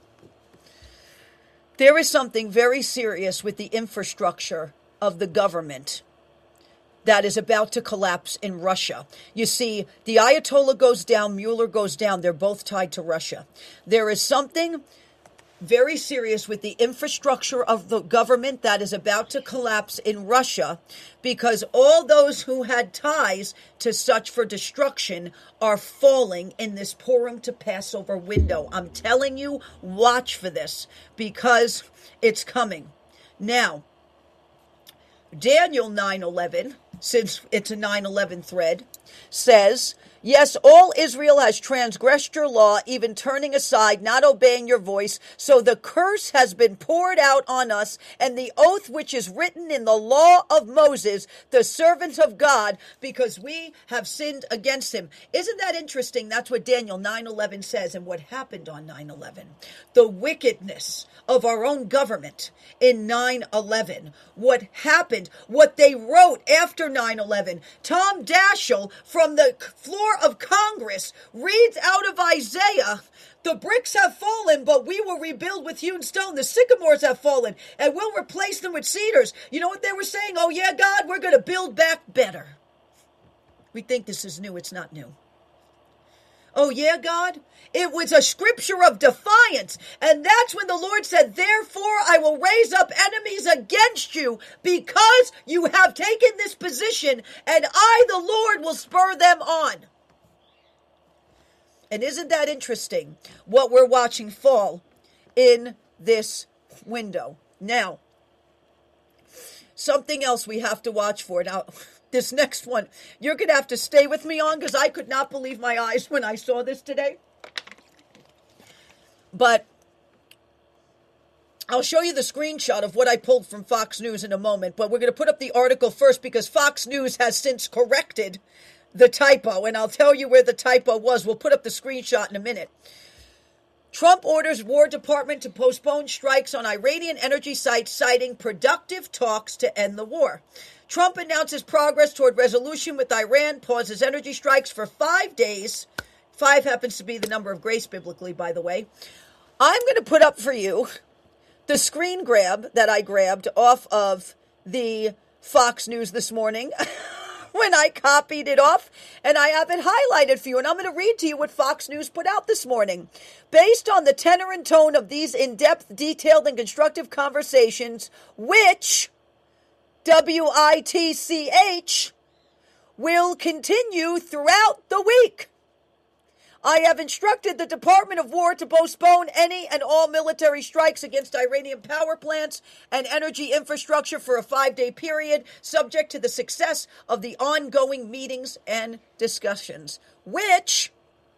Speaker 1: There is something very serious with the infrastructure of the government that is about to collapse in Russia. You see, the Ayatollah goes down, Mueller goes down. They're both tied to Russia. There is something very serious with the infrastructure of the government that is about to collapse in Russia, because all those who had ties to such for destruction are falling in this Purim to Passover window. I'm telling you, watch for this, because it's coming. Now, Daniel 9:11 since it's a 9/11 thread, says, yes, all Israel has transgressed your law, even turning aside, not obeying your voice. So the curse has been poured out on us, and the oath which is written in the law of Moses, the servant of God, because we have sinned against him. Isn't that interesting? That's what Daniel 9/11 says, and what happened on 9/11. The wickedness of our own government in 9/11. What happened, what they wrote after 9/11. Tom Daschle from the floor of Congress reads out of Isaiah, the bricks have fallen, but we will rebuild with hewn stone. The sycamores have fallen, and we'll replace them with cedars. You know what they were saying? Oh yeah, God, we're going to build back better. We think this is new. It's not new. Oh yeah, God? It was a scripture of defiance. And that's when the Lord said, therefore I will raise up enemies against you because you have taken this position, and I, the Lord, will spur them on. And isn't that interesting what we're watching fall in this window? Now, something else we have to watch for. Now, this next one, you're going to have to stay with me on, because I could not believe my eyes when I saw this today. But I'll show you the screenshot of what I pulled from Fox News in a moment. But we're going to put up the article first, because Fox News has since corrected the typo. And I'll tell you where the typo was. We'll put up the screenshot in a minute. Trump orders War Department to postpone strikes on Iranian energy sites, citing productive talks to end the war. Trump announces progress toward resolution with Iran, pauses energy strikes for 5 days. 5 happens to be the number of grace biblically, by the way. I'm going to put up for you the screen grab that I grabbed off of the Fox News this morning when I copied it off, and I have it highlighted for you. And I'm going to read to you what Fox News put out this morning. Based on the tenor and tone of these in-depth, detailed, and constructive conversations, which WITCH will continue throughout the week, I have instructed the Department of War to postpone any and all military strikes against Iranian power plants and energy infrastructure for a 5-day period, subject to the success of the ongoing meetings and discussions, which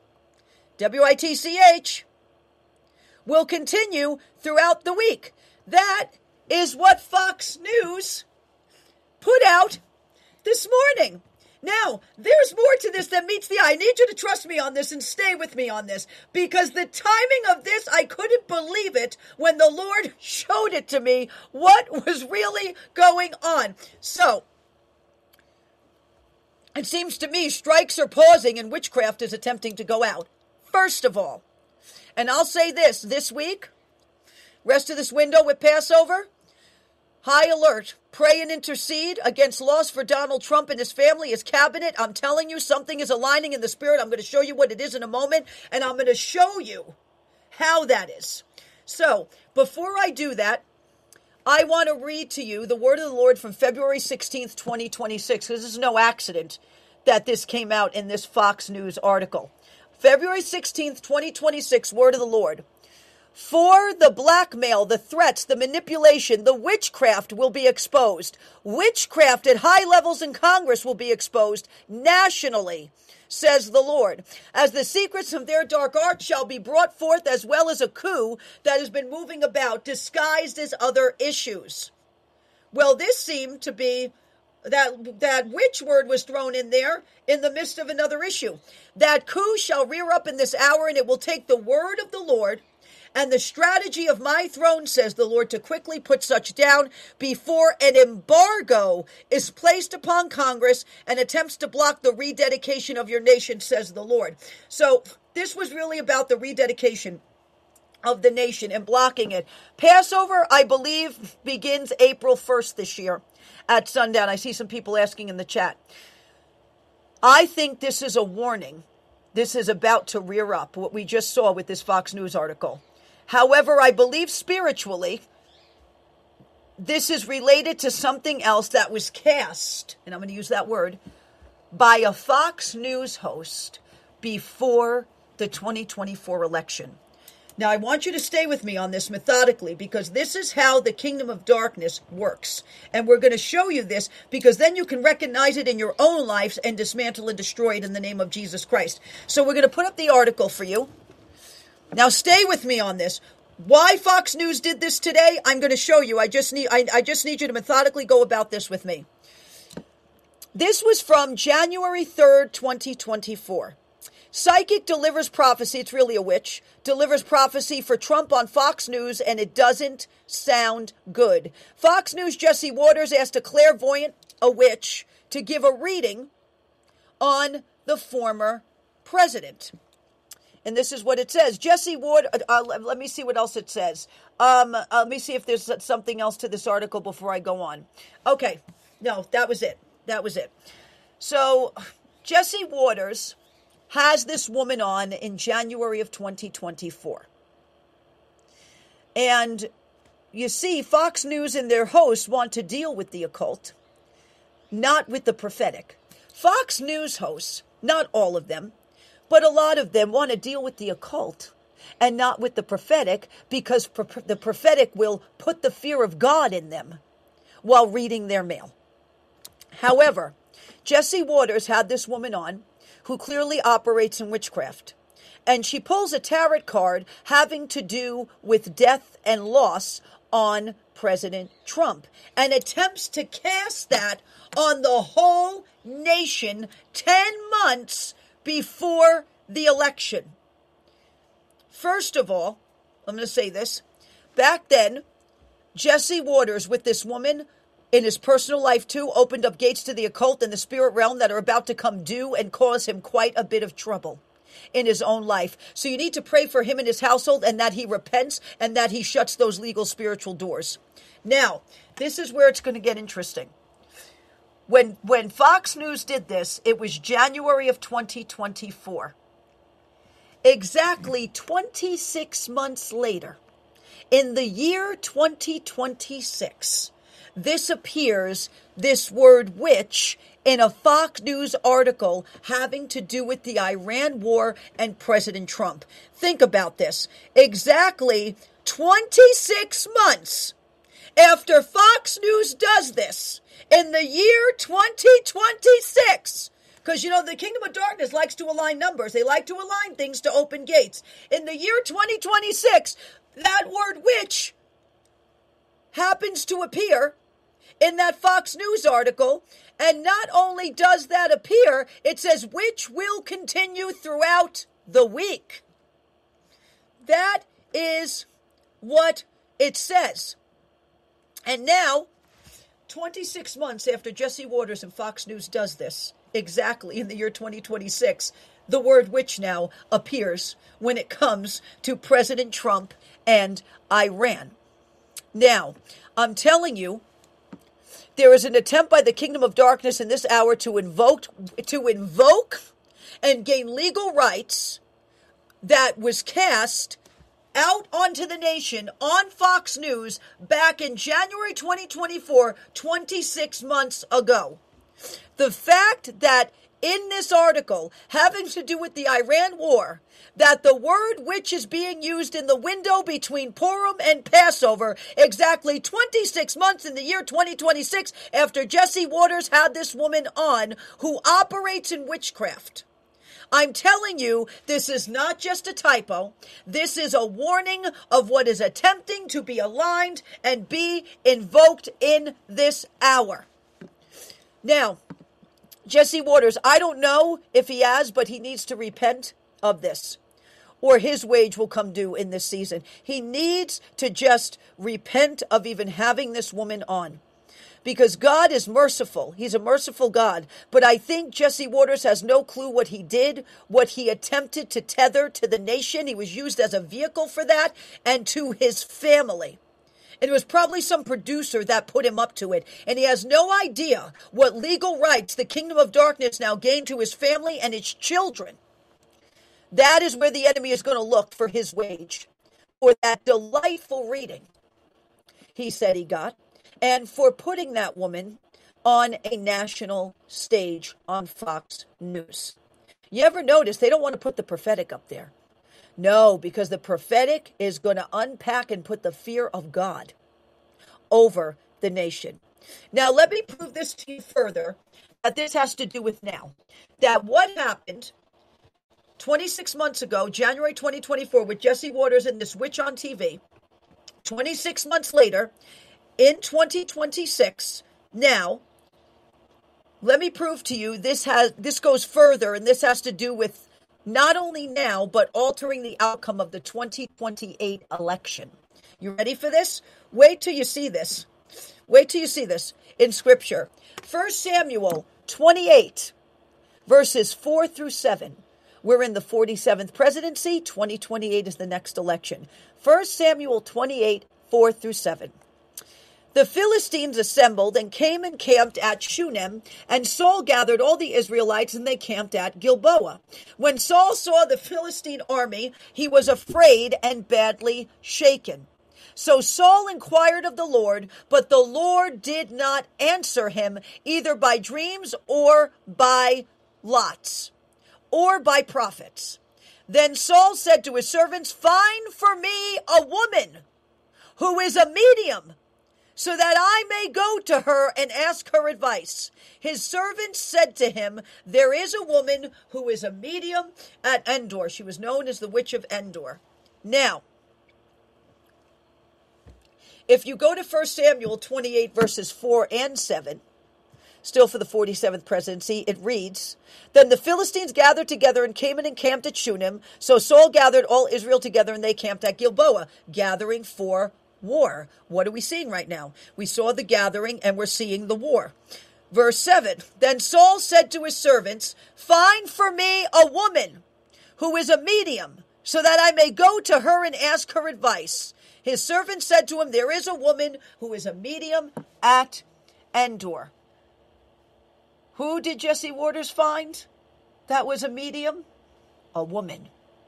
Speaker 1: WITCH will continue throughout the week. That is what Fox News put out this morning. Now, there's more to this than meets the eye. I need you to trust me on this and stay with me on this, because the timing of this, I couldn't believe it when the Lord showed it to me, what was really going on. So, it seems to me strikes are pausing and witchcraft is attempting to go out. First of all, and I'll say this week, rest of this window with Passover, high alert. Pray and intercede against loss for Donald Trump and his family, his cabinet. I'm telling you, something is aligning in the spirit. I'm going to show you what it is in a moment, and I'm going to show you how that is. So, before I do that, I want to read to you the word of the Lord from February 16th, 2026, because this is no accident that this came out in this Fox News article. February 16th, 2026, word of the Lord. For the blackmail, the threats, the manipulation, the witchcraft will be exposed. Witchcraft at high levels in Congress will be exposed nationally, says the Lord, as the secrets of their dark art shall be brought forth, as well as a coup that has been moving about, disguised as other issues. Well, this seemed to be that witch word was thrown in there in the midst of another issue. That coup shall rear up in this hour, and it will take the word of the Lord and the strategy of my throne, says the Lord, to quickly put such down before an embargo is placed upon Congress and attempts to block the rededication of your nation, says the Lord. So this was really about the rededication of the nation and blocking it. Passover, I believe, begins April 1st this year at sundown. I see some people asking in the chat. I think this is a warning. This is about to rear up, what we just saw with this Fox News article. However, I believe spiritually, this is related to something else that was cast, and I'm going to use that word, by a Fox News host before the 2024 election. Now, I want you to stay with me on this methodically, because this is how the kingdom of darkness works. And we're going to show you this because then you can recognize it in your own lives and dismantle and destroy it in the name of Jesus Christ. So we're going to put up the article for you. Now, stay with me on this. Why Fox News did this today, I'm going to show you. I just need you to methodically go about this with me. This was from January 3rd, 2024. Psychic delivers prophecy, it's really a witch, delivers prophecy for Trump on Fox News, and it doesn't sound good. Fox News' Jesse Waters asked a clairvoyant, a witch, to give a reading on the former president. And this is what it says. Jesse Waters, let me see what else it says. Let me see if there's something else to this article before I go on. Okay, no, that was it. So, Jesse Waters has this woman on in January of 2024. And you see, Fox News and their hosts want to deal with the occult, not with the prophetic. Fox News hosts, not all of them, but a lot of them want to deal with the occult and not with the prophetic, because the prophetic will put the fear of God in them while reading their mail. However, Jesse Waters had this woman on who clearly operates in witchcraft. And she pulls a tarot card having to do with death and loss on President Trump and attempts to cast that on the whole nation 10 months before the election. First of all, I'm going to say this. Back then, Jesse Waters with this woman in his personal life, too, opened up gates to the occult and the spirit realm that are about to come due and cause him quite a bit of trouble in his own life. So you need to pray for him and his household, and that he repents and that he shuts those legal spiritual doors. Now, this is where it's going to get interesting. When Fox News did this, it was January of 2024. Exactly 26 months later, in the year 2026, this appears, this word witch, in a Fox News article having to do with the Iran war and President Trump. Think about this. Exactly 26 months after Fox News does this, in the year 2026, because, you know, the kingdom of darkness likes to align numbers. They like to align things to open gates. In the year 2026, that word witch happens to appear in that Fox News article, and not only does that appear, it says which will continue throughout the week. That is what it says. And now, 26 months after Jesse Waters and Fox News does this, exactly in the year 2026, the word witch now appears when it comes to President Trump and Iran. Now, I'm telling you, there is an attempt by the kingdom of darkness in this hour to invoke and gain legal rights that was cast out onto the nation on Fox News back in January 2024, 26 months ago. The fact that in this article having to do with the Iran war, that the word witch is being used in the window between Purim and Passover, exactly 26 months in the year 2026 after Jesse Waters had this woman on who operates in witchcraft. I'm telling you, this is not just a typo. This is a warning of what is attempting to be aligned and be invoked in this hour. Now, Jesse Waters, I don't know if he has, but he needs to repent of this, or his wage will come due in this season. He needs to just repent of even having this woman on, because God is merciful. He's a merciful God. But I think Jesse Waters has no clue what he did, what he attempted to tether to the nation. He was used as a vehicle for that, and to his family. And it was probably some producer that put him up to it. And he has no idea what legal rights the kingdom of darkness now gained to his family and his children. That is where the enemy is going to look for his wage, for that delightful reading he said he got, and for putting that woman on a national stage on Fox News. You ever notice they don't want to put the prophetic up there? No, because the prophetic is going to unpack and put the fear of God over the nation. Now, let me prove this to you further, that this has to do with now. That what happened 26 months ago, January 2024, with Jesse Waters and this witch on TV, 26 months later, in 2026, now, let me prove to you this goes further, and this has to do with not only now, but altering the outcome of the 2028 election. You ready for this? Wait till you see this. Wait till you see this in Scripture. 1 Samuel 28, verses 4 through 7. We're in the 47th presidency. 2028 is the next election. 1 Samuel 28, 4 through 7. The Philistines assembled and came and camped at Shunem, and Saul gathered all the Israelites, and they camped at Gilboa. When Saul saw the Philistine army, he was afraid and badly shaken. So Saul inquired of the Lord, but the Lord did not answer him, either by dreams or by lots, or by prophets. Then Saul said to his servants, "Find for me a woman who is a medium, so that I may go to her and ask her advice." His servants said to him, "There is a woman who is a medium at Endor." She was known as the Witch of Endor. Now, if you go to 1 Samuel 28, verses 4 and 7, still for the 47th presidency, it reads, "Then the Philistines gathered together and came and encamped at Shunem. So Saul gathered all Israel together, and they camped at Gilboa, gathering for war." What are we seeing right now? We saw the gathering, and we're seeing the war. Verse 7, "Then Saul said to his servants, 'Find for me a woman who is a medium, so that I may go to her and ask her advice.' His servants said to him, 'There is a woman who is a medium at Endor.'" Who did Jesse Waters find that was a medium? A woman.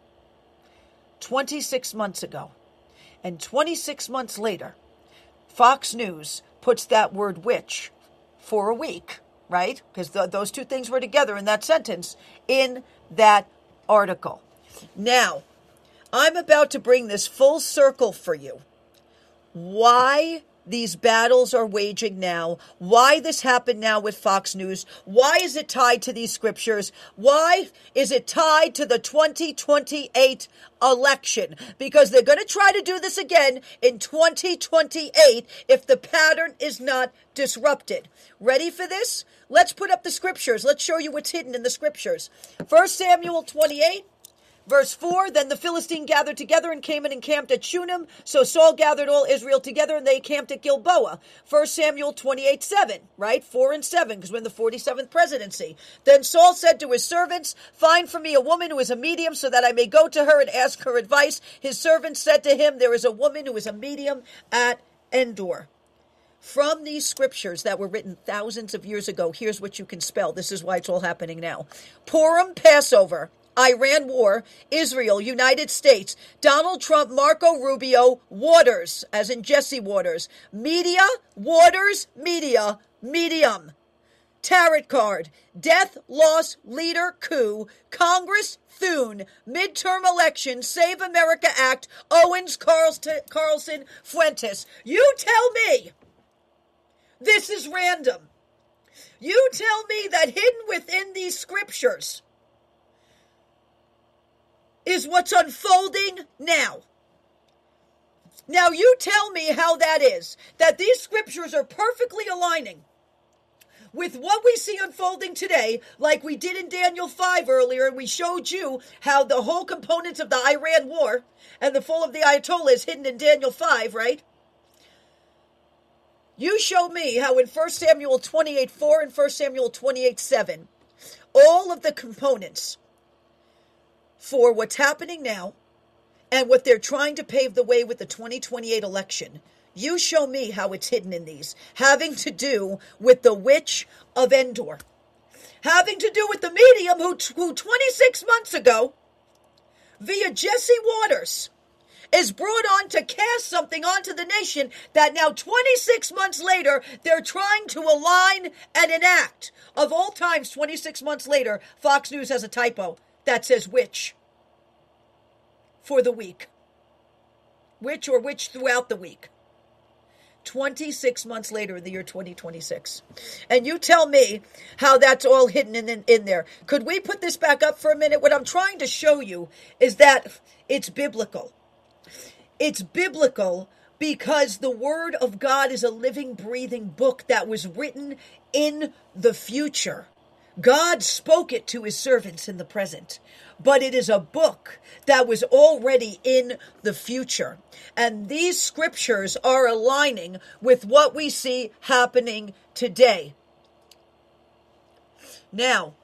Speaker 1: 26 months ago. And 26 months later, Fox News puts that word witch for a week, right? Because those two things were together in that sentence, in that article. Now, I'm about to bring this full circle for you. Why these battles are waging now, why this happened now with Fox News, why is it tied to these scriptures, why is it tied to the 2028 election? Because they're going to try to do this again in 2028 if the pattern is not disrupted. Ready for this? Let's put up the scriptures. Let's show you what's hidden in the scriptures. 1 Samuel 28. Verse 4, "Then the Philistine gathered together and came and encamped at Shunem. So Saul gathered all Israel together, and they camped at Gilboa." 1 Samuel 28, 7, right? 4 and 7, because we're in the 47th presidency. "Then Saul said to his servants, 'Find for me a woman who is a medium, so that I may go to her and ask her advice.' His servants said to him, 'There is a woman who is a medium at Endor.'" From these scriptures that were written thousands of years ago, here's what you can spell. This is why it's all happening now. Purim, Passover. Iran war, Israel, United States, Donald Trump, Marco Rubio, Waters, as in Jesse Waters, media, Waters, media, medium. Tarot card, death, loss, leader, coup, Congress, Thune, midterm election, Save America Act, Owens, Carlson, Fuentes. You tell me this is random. You tell me that hidden within these scriptures is what's unfolding now. Now you tell me how that is, that these scriptures are perfectly aligning with what we see unfolding today, like we did in Daniel 5 earlier, and we showed you how the whole components of the Iran war and the fall of the Ayatollah is hidden in Daniel 5, right? You show me how in 1 Samuel 28:4 and 1 Samuel 28:7, all of the components for what's happening now and what they're trying to pave the way with the 2028 election. You show me how it's hidden in these, having to do with the witch of Endor, having to do with the medium who 26 months ago, via Jesse Waters, is brought on to cast something onto the nation that now 26 months later, they're trying to align and enact. Of all times, 26 months later, Fox News has a typo that says witch. for the week? Which throughout the week? 26 months later in the year 2026. And you tell me how that's all hidden in there. Could we put this back up for a minute? What I'm trying to show you is that it's biblical. It's biblical because the Word of God is a living, breathing book that was written in the future. God spoke it to his servants in the present, but it is a book that was already in the future. And these scriptures are aligning with what we see happening today. Now,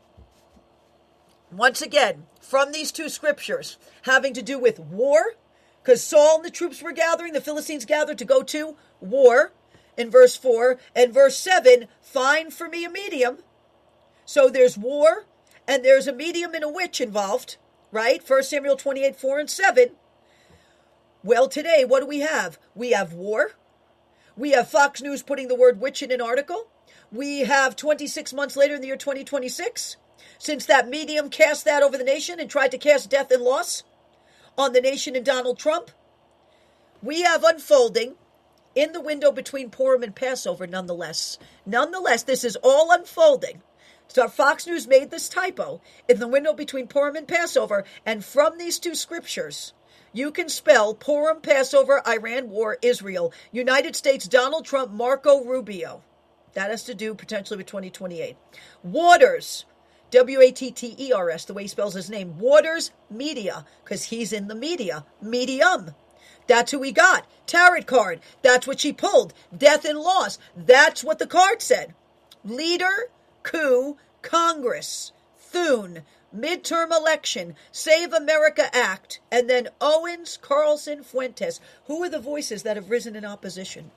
Speaker 1: once again, from these two scriptures having to do with war, because Saul and the troops were gathering, the Philistines gathered to go to war in verse 4, and verse 7, find for me a medium. So there's war, and there's a medium and a witch involved, right? 1 Samuel 28, 4 and 7. Well, today, what do we have? We have war. We have Fox News putting the word witch in an article. We have 26 months later in the year 2026, since that medium cast that over the nation and tried to cast death and loss on the nation and Donald Trump. We have unfolding in the window between Purim and Passover, nonetheless. Nonetheless, this is all unfolding. So Fox News made this typo in the window between Purim and Passover, and from these two scriptures, you can spell Purim, Passover, Iran war, Israel, United States, Donald Trump, Marco Rubio. That has to do potentially with 2028. Waters, Watters, the way he spells his name. Waters Media, because he's in the media. Medium. That's who we got. Tarot card. That's what she pulled. Death and loss. That's what the card said. Leader, coup, Congress, Thune, midterm election, Save America Act, and then Owens, Carlson, Fuentes. Who are the voices that have risen in opposition?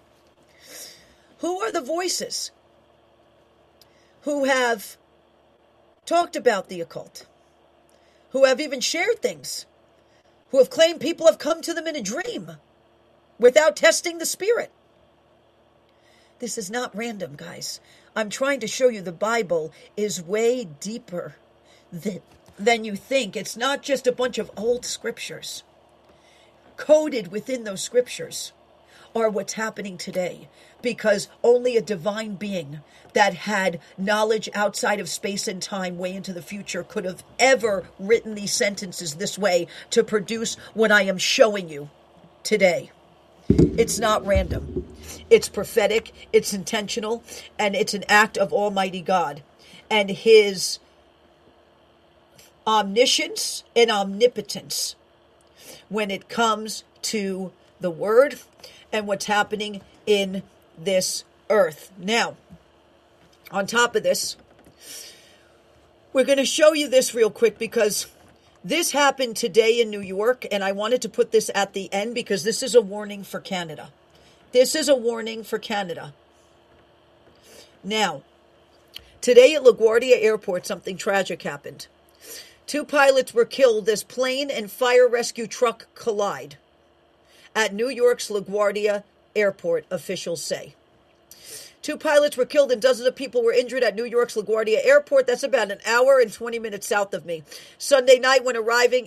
Speaker 1: Who are the voices who have talked about the occult, who have even shared things, who have claimed people have come to them in a dream without testing the spirit? This is not random, guys. I'm trying to show you the Bible is way deeper than you think. It's not just a bunch of old scriptures. Coded within those scriptures are what's happening today, because only a divine being that had knowledge outside of space and time way into the future could have ever written these sentences this way to produce what I am showing you today. It's not random. It's prophetic, it's intentional, and it's an act of Almighty God and his omniscience and omnipotence when it comes to the word and what's happening in this earth. Now, on top of this, we're going to show you this real quick because this happened today in New York, and I wanted to put this at the end because this is a warning for Canada. This is a warning for Canada. Now, today at LaGuardia Airport, something tragic happened. 2 pilots were killed as plane and fire rescue truck collide at New York's LaGuardia Airport, officials say. 2 pilots were killed and dozens of people were injured at New York's LaGuardia Airport. That's about an hour and 20 minutes south of me. Sunday night when arriving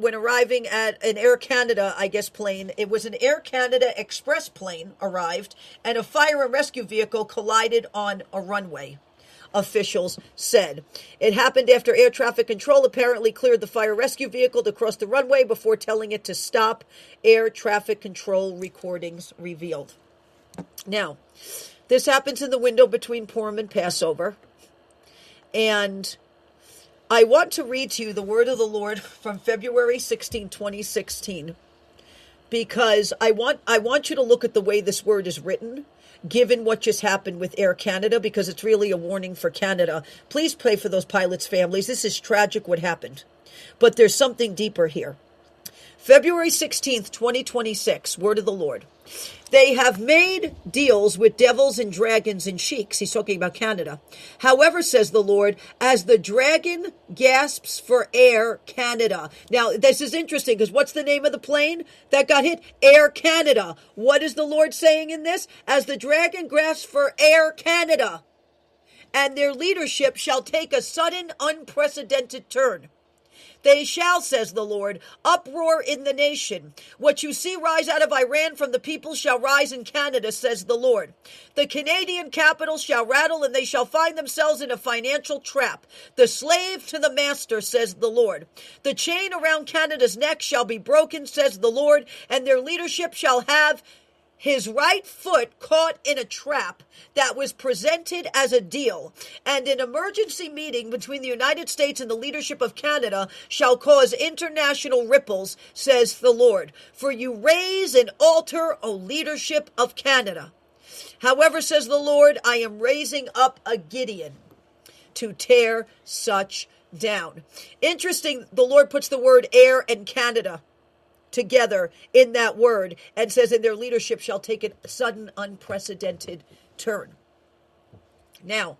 Speaker 1: at an Air Canada, plane, it was an Air Canada Express plane arrived, and a fire and rescue vehicle collided on a runway, officials said. It happened after air traffic control apparently cleared the fire rescue vehicle to cross the runway before telling it to stop, air traffic control recordings revealed. Now, this happens in the window between Purim and Passover. And I want to read to you the word of the Lord from February 16, 2016, because I want you to look at the way this word is written, given what just happened with Air Canada, because it's really a warning for Canada. Please pray for those pilots' families. This is tragic what happened. But there's something deeper here. February 16th, 2026, word of the Lord. They have made deals with devils and dragons and sheiks. He's talking about Canada. However, says the Lord, as the dragon gasps for Air Canada. Now, this is interesting because what's the name of the plane that got hit? Air Canada. What is the Lord saying in this? As the dragon gasps for Air Canada, and their leadership shall take a sudden, unprecedented turn. They shall, says the Lord, uproar in the nation. What you see rise out of Iran from the people shall rise in Canada, says the Lord. The Canadian capital shall rattle, and they shall find themselves in a financial trap. The slave to the master, says the Lord. The chain around Canada's neck shall be broken, says the Lord, and their leadership shall have his right foot caught in a trap that was presented as a deal, and an emergency meeting between the United States and the leadership of Canada shall cause international ripples, says the Lord. For you raise and alter, O leadership of Canada. However, says the Lord, I am raising up a Gideon to tear such down. Interesting, the Lord puts the word air and Canada together in that word and says, and their leadership shall take a sudden, unprecedented turn. Now,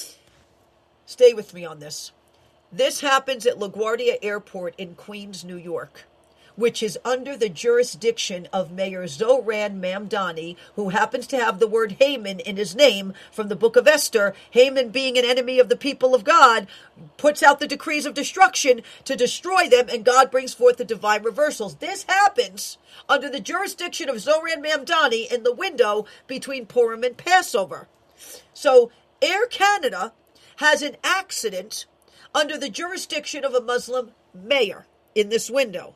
Speaker 1: stay with me on this. This happens at LaGuardia Airport in Queens, New York, which is under the jurisdiction of Mayor Zoran Mamdani, who happens to have the word Haman in his name from the book of Esther. Haman, being an enemy of the people of God, puts out the decrees of destruction to destroy them, and God brings forth the divine reversals. This happens under the jurisdiction of Zoran Mamdani in the window between Purim and Passover. So Air Canada has an accident under the jurisdiction of a Muslim mayor in this window.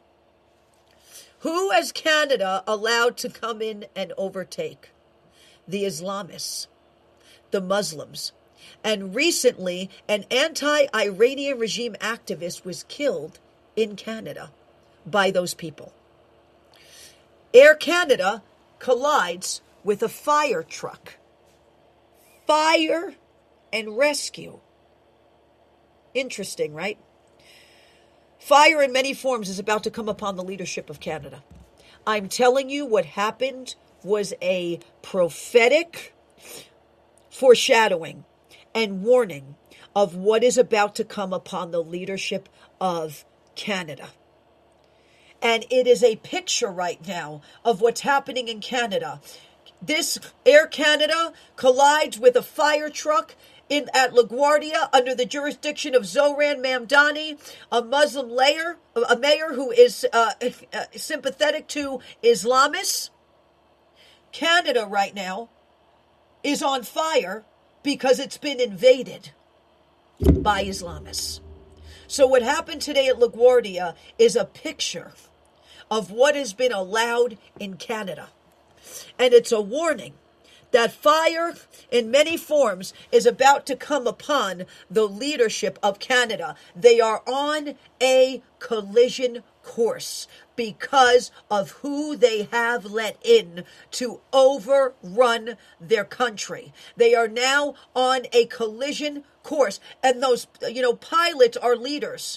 Speaker 1: Who has Canada allowed to come in and overtake? The Islamists, the Muslims. And recently, an anti-Iranian regime activist was killed in Canada by those people. Air Canada collides with a fire truck. Fire and rescue. Interesting, right? Fire in many forms is about to come upon the leadership of Canada. I'm telling you, what happened was a prophetic foreshadowing and warning of what is about to come upon the leadership of Canada. And it is a picture right now of what's happening in Canada. This Air Canada collides with a fire truck at LaGuardia under the jurisdiction of Zoran Mamdani, a Muslim mayor who is sympathetic to Islamists. Canada right now is on fire because it's been invaded by Islamists. So what happened today at LaGuardia is a picture of what has been allowed in Canada. And it's a warning that fire in many forms is about to come upon the leadership of Canada. They are on a collision course because of who they have let in to overrun their country. They are now on a collision course. And those, pilots are leaders.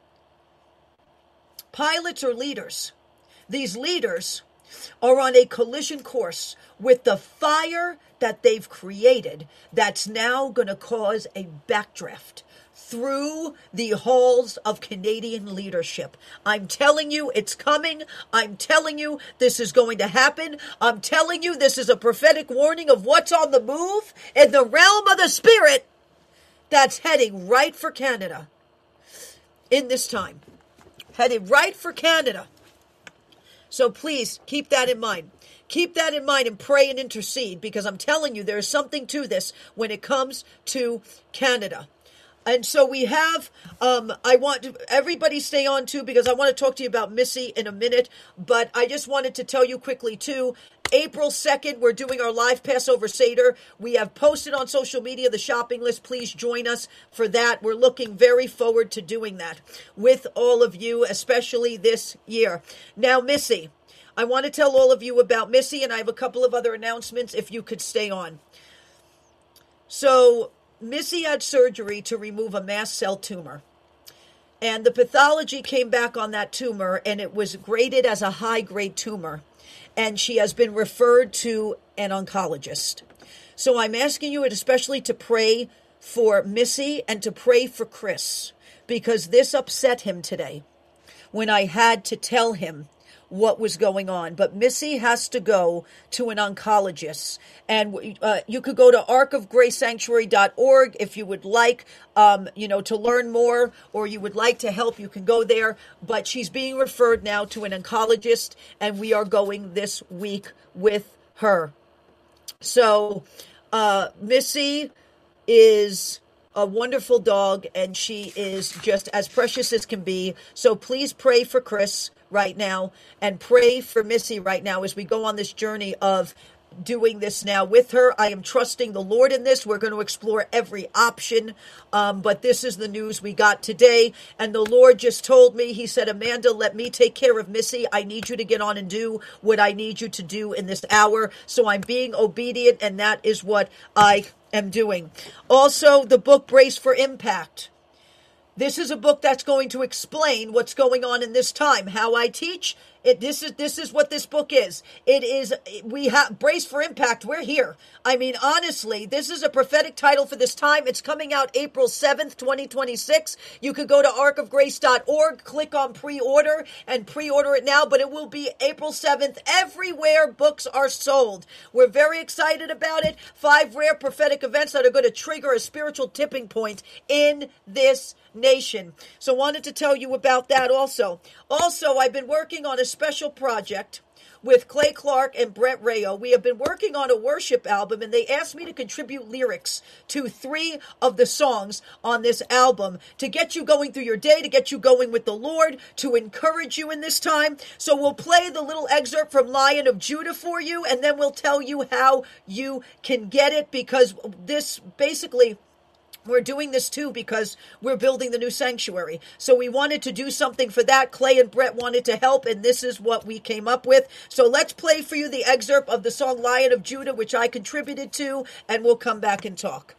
Speaker 1: Pilots are leaders. These leaders are on a collision course with the fire that they've created that's now going to cause a backdraft through the halls of Canadian leadership. I'm telling you, it's coming. I'm telling you, this is going to happen. I'm telling you, this is a prophetic warning of what's on the move in the realm of the spirit that's heading right for Canada in this time. Headed right for Canada. So please keep that in mind. Keep that in mind and pray and intercede, because I'm telling you, there's something to this when it comes to Canada. And so we have, I want everybody stay on too, because I want to talk to you about Missy in a minute. But I just wanted to tell you quickly too, April 2nd, we're doing our live Passover Seder. We have posted on social media the shopping list. Please join us for that. We're looking very forward to doing that with all of you, especially this year. Now, Missy, I want to tell all of you about Missy, and I have a couple of other announcements if you could stay on. So Missy had surgery to remove a mast cell tumor, and the pathology came back on that tumor, and it was graded as a high-grade tumor, and she has been referred to an oncologist. So I'm asking you especially to pray for Missy and to pray for Chris, because this upset him today when I had to tell him what was going on. But Missy has to go to an oncologist. And you could go to arcofgracesanctuary.org if you would like, to learn more, or you would like to help, you can go there. But she's being referred now to an oncologist, and we are going this week with her. So Missy is a wonderful dog, and she is just as precious as can be. So please pray for Chris right now, and pray for Missy right now as we go on this journey of doing this now with her. I am trusting the Lord in this. We're going to explore every option, but this is the news we got today. And the Lord just told me, he said, Amanda, let me take care of Missy. I need you to get on and do what I need you to do in this hour. So I'm being obedient, and that is what I am doing. Also, the book Brace for Impact. This is a book that's going to explain what's going on in this time, how I teach. This is what this book is. We have Brace for Impact. We're here. I mean, honestly, this is a prophetic title for this time. It's coming out April 7th, 2026. You could go to arcofgrace.org, click on pre-order, and pre-order it now, but it will be April 7th everywhere books are sold. We're very excited about it. 5 rare prophetic events that are going to trigger a spiritual tipping point in this nation. So wanted to tell you about that also. Also, I've been working on a special project with Clay Clark and Brett Rayo. We have been working on a worship album, and they asked me to contribute lyrics to 3 of the songs on this album to get you going through your day, to get you going with the Lord, to encourage you in this time. So we'll play the little excerpt from Lion of Judah for you, and then we'll tell you how you can get it, because this basically, we're doing this too because we're building the new sanctuary. So we wanted to do something for that. Clay and Brett wanted to help, and this is what we came up with. So let's play for you the excerpt of the song Lion of Judah, which I contributed to, and we'll come back and talk.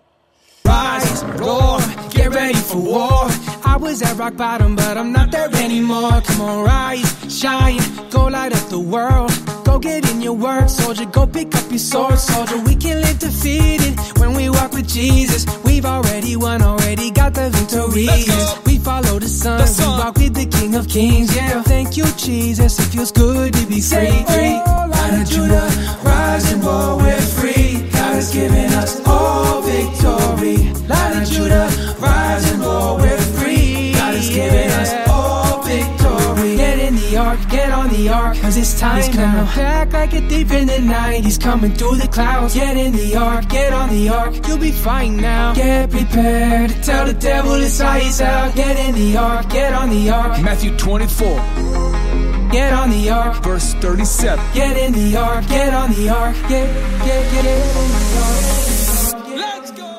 Speaker 2: Rise, roar, get ready for war. I was at rock bottom, but I'm not there anymore. Come on, rise, shine, go light up the world. Go get in your work, soldier, go pick up your sword, soldier. We can live defeated when we walk with Jesus. We've already won, already got the victory. We follow the sun, we walk with the King of Kings. Yeah, thank you, Jesus, it feels good to be free. Lion of Judah, rise and war, we're free. God has given us all victory. Lion of Judah, rise and war, we're free. God has given us all victory. Get in the ark, get on the ark, cause it's time. He's coming back like a thief in the night. He's coming through the clouds. Get in the ark, get on the ark, you'll be fine now. Get prepared to tell the devil it's lights out. Get in the ark, get on the ark.
Speaker 3: Matthew 24.
Speaker 2: Get on the ark.
Speaker 3: Verse 37.
Speaker 2: Get in the ark, get on the ark. Get in the ark.
Speaker 3: Let's go.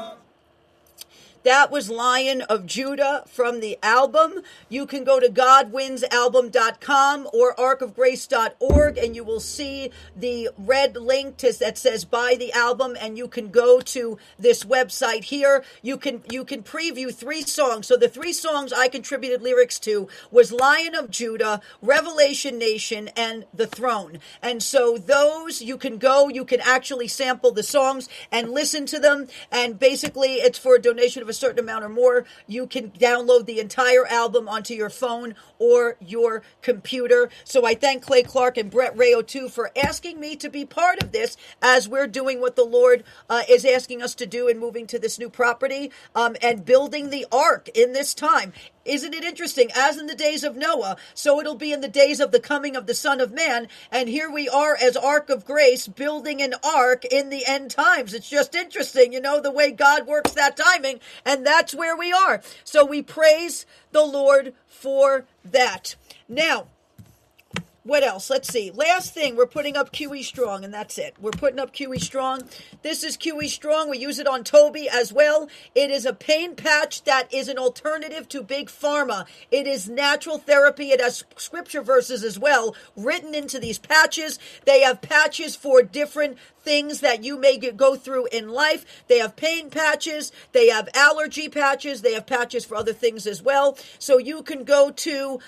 Speaker 1: That was Lion of Judah from the album. You can go to godwinsalbum.com or arcofgrace.org, and you will see the red link that says buy the album, and you can go to this website here. You can preview 3 songs. So the 3 songs I contributed lyrics to was Lion of Judah, Revelation Nation, and The Throne. And so those, you can actually sample the songs and listen to them, and basically it's for a donation of a certain amount or more. You can download the entire album onto your phone or your computer. So I thank Clay Clark and Brett Rayo too for asking me to be part of this as we're doing what the Lord is asking us to do in moving to this new property and building the ark in this time. Isn't it interesting? As in the days of Noah, so it'll be in the days of the coming of the Son of Man. And here we are as Ark of Grace building an ark in the end times. It's just interesting, the way God works that timing. And that's where we are. So we praise the Lord for that. Now, what else? Let's see. Last thing, we're putting up QE Strong, and that's it. We're putting up QE Strong. This is QE Strong. We use it on Toby as well. It is a pain patch that is an alternative to Big Pharma. It is natural therapy. It has scripture verses as well written into these patches. They have patches for different things that you may go through in life. They have pain patches, they have allergy patches, they have patches for other things as well. So you can go to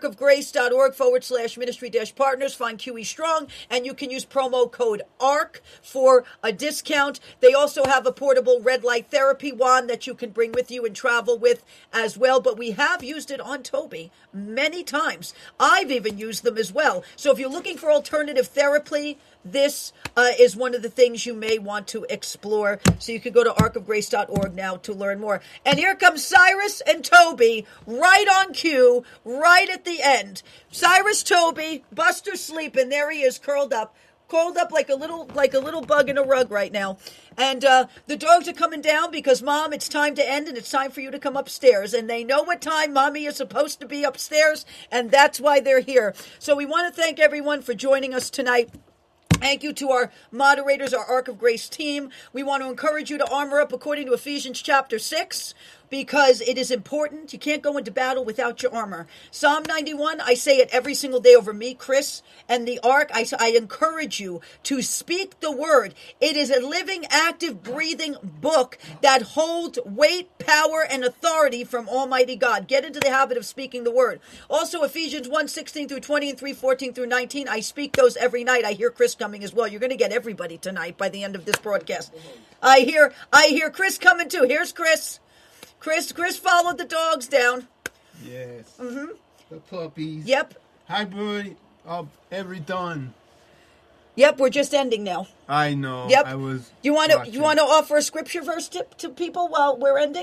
Speaker 1: arcofgrace.org/ministry-partners, find QE Strong, and you can use promo code ARC for a discount. They also have a portable red light therapy wand that you can bring with you and travel with as well. But we have used it on Toby many times. I've even used them as well. So if you're looking for alternative therapy, this is one of the things you may want to explore. So you can go to arcofgrace.org now to learn more. And here comes Cyrus and Toby, right on cue, right at the end. Cyrus, Toby, Buster's sleeping. There he is, curled up like a little bug in a rug right now. And the dogs are coming down because, Mom, it's time to end and it's time for you to come upstairs. And they know what time Mommy is supposed to be upstairs, and that's why they're here. So we want to thank everyone for joining us tonight. Thank you to our moderators, our Ark of Grace team. We want to encourage you to armor up according to Ephesians chapter 6, because it is important. You can't go into battle without your armor. Psalm 91, I say it every single day over me, Chris, and the Ark. I encourage you to speak the word. It is a living, active, breathing book that holds weight, power, and authority from Almighty God. Get into the habit of speaking the word. Also, Ephesians 1:16 through 20 and 3:14 through 19. I speak those every night. I hear Chris coming as well. You're going to get everybody tonight by the end of this broadcast. I hear Chris coming too. Here's Chris. Chris followed the dogs down.
Speaker 3: Yes. Mm-hmm. The puppies.
Speaker 1: Yep.
Speaker 3: Hi, boy. Every done.
Speaker 1: Yep, we're just ending now.
Speaker 3: I know.
Speaker 1: Yep.
Speaker 3: I was.
Speaker 1: You want to offer a scripture verse to people while we're ending?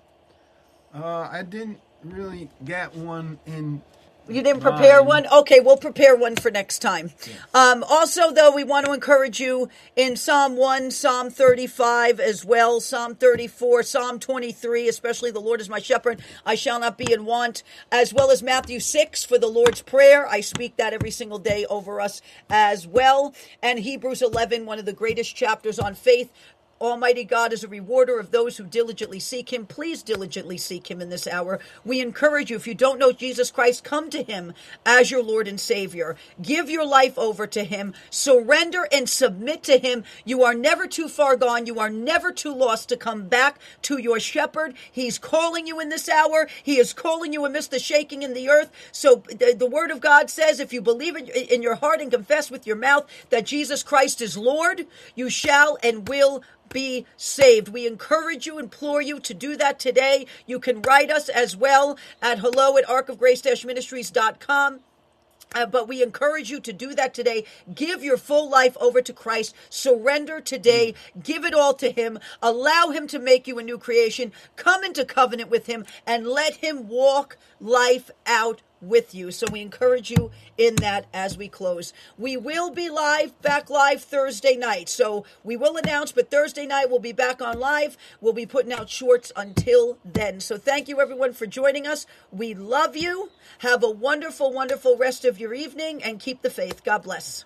Speaker 3: I didn't really get one in.
Speaker 1: You didn't prepare one? Okay, we'll prepare one for next time. Yes. Also, though, we want to encourage you in Psalm 1, Psalm 35 as well, Psalm 34, Psalm 23, especially the Lord is my shepherd, I shall not be in want, as well as Matthew 6 for the Lord's Prayer. I speak that every single day over us as well. And Hebrews 11, one of the greatest chapters on faith. Almighty God is a rewarder of those who diligently seek him. Please diligently seek him in this hour. We encourage you, if you don't know Jesus Christ, come to him as your Lord and Savior. Give your life over to him. Surrender and submit to him. You are never too far gone. You are never too lost to come back to your shepherd. He's calling you in this hour. He is calling you amidst the shaking in the earth. So the word of God says, if you believe in your heart and confess with your mouth that Jesus Christ is Lord, you shall and will be saved. We encourage you, implore you to do that today. You can write us as well at hello@arcofgrace-ministries.com. But we encourage you to do that today. Give your full life over to Christ. Surrender today. Give it all to him. Allow him to make you a new creation. Come into covenant with him and let him walk life out with you. So we encourage you in that as we close. We will be back live Thursday night. So we will announce, but Thursday night we'll be back on live. We'll be putting out shorts until then. So thank you everyone for joining us. We love you. Have a wonderful, wonderful rest of your evening and keep the faith. God bless.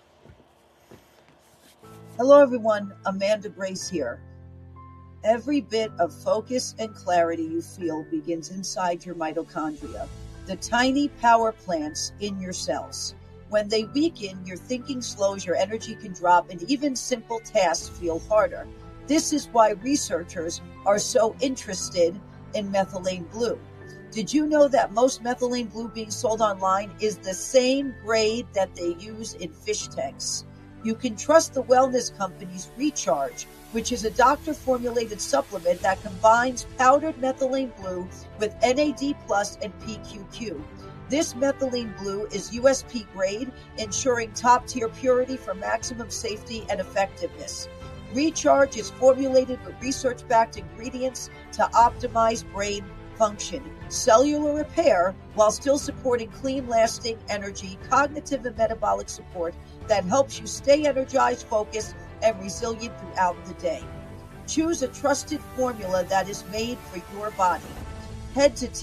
Speaker 1: Hello everyone. Amanda Grace here. Every bit of focus and clarity you feel begins inside your mitochondria, the tiny power plants in your cells. When they weaken, your thinking slows, your energy can drop, and even simple tasks feel harder. This is why researchers are so interested in methylene blue. Did you know that most methylene blue being sold online is the same grade that they use in fish tanks? You can trust the wellness company's Recharge, which is a doctor-formulated supplement that combines powdered methylene blue with NAD+ and PQQ. This methylene blue is USP grade, ensuring top-tier purity for maximum safety and effectiveness. Recharge is formulated with research-backed ingredients to optimize brain function, cellular repair, while still supporting clean, lasting energy, cognitive and metabolic support that helps you stay energized, focused, and resilient throughout the day. Choose a trusted formula that is made for your body. Head to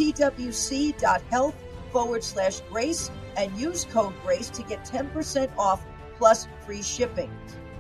Speaker 1: twc.health/grace and use code GRACE to get 10% off plus free shipping.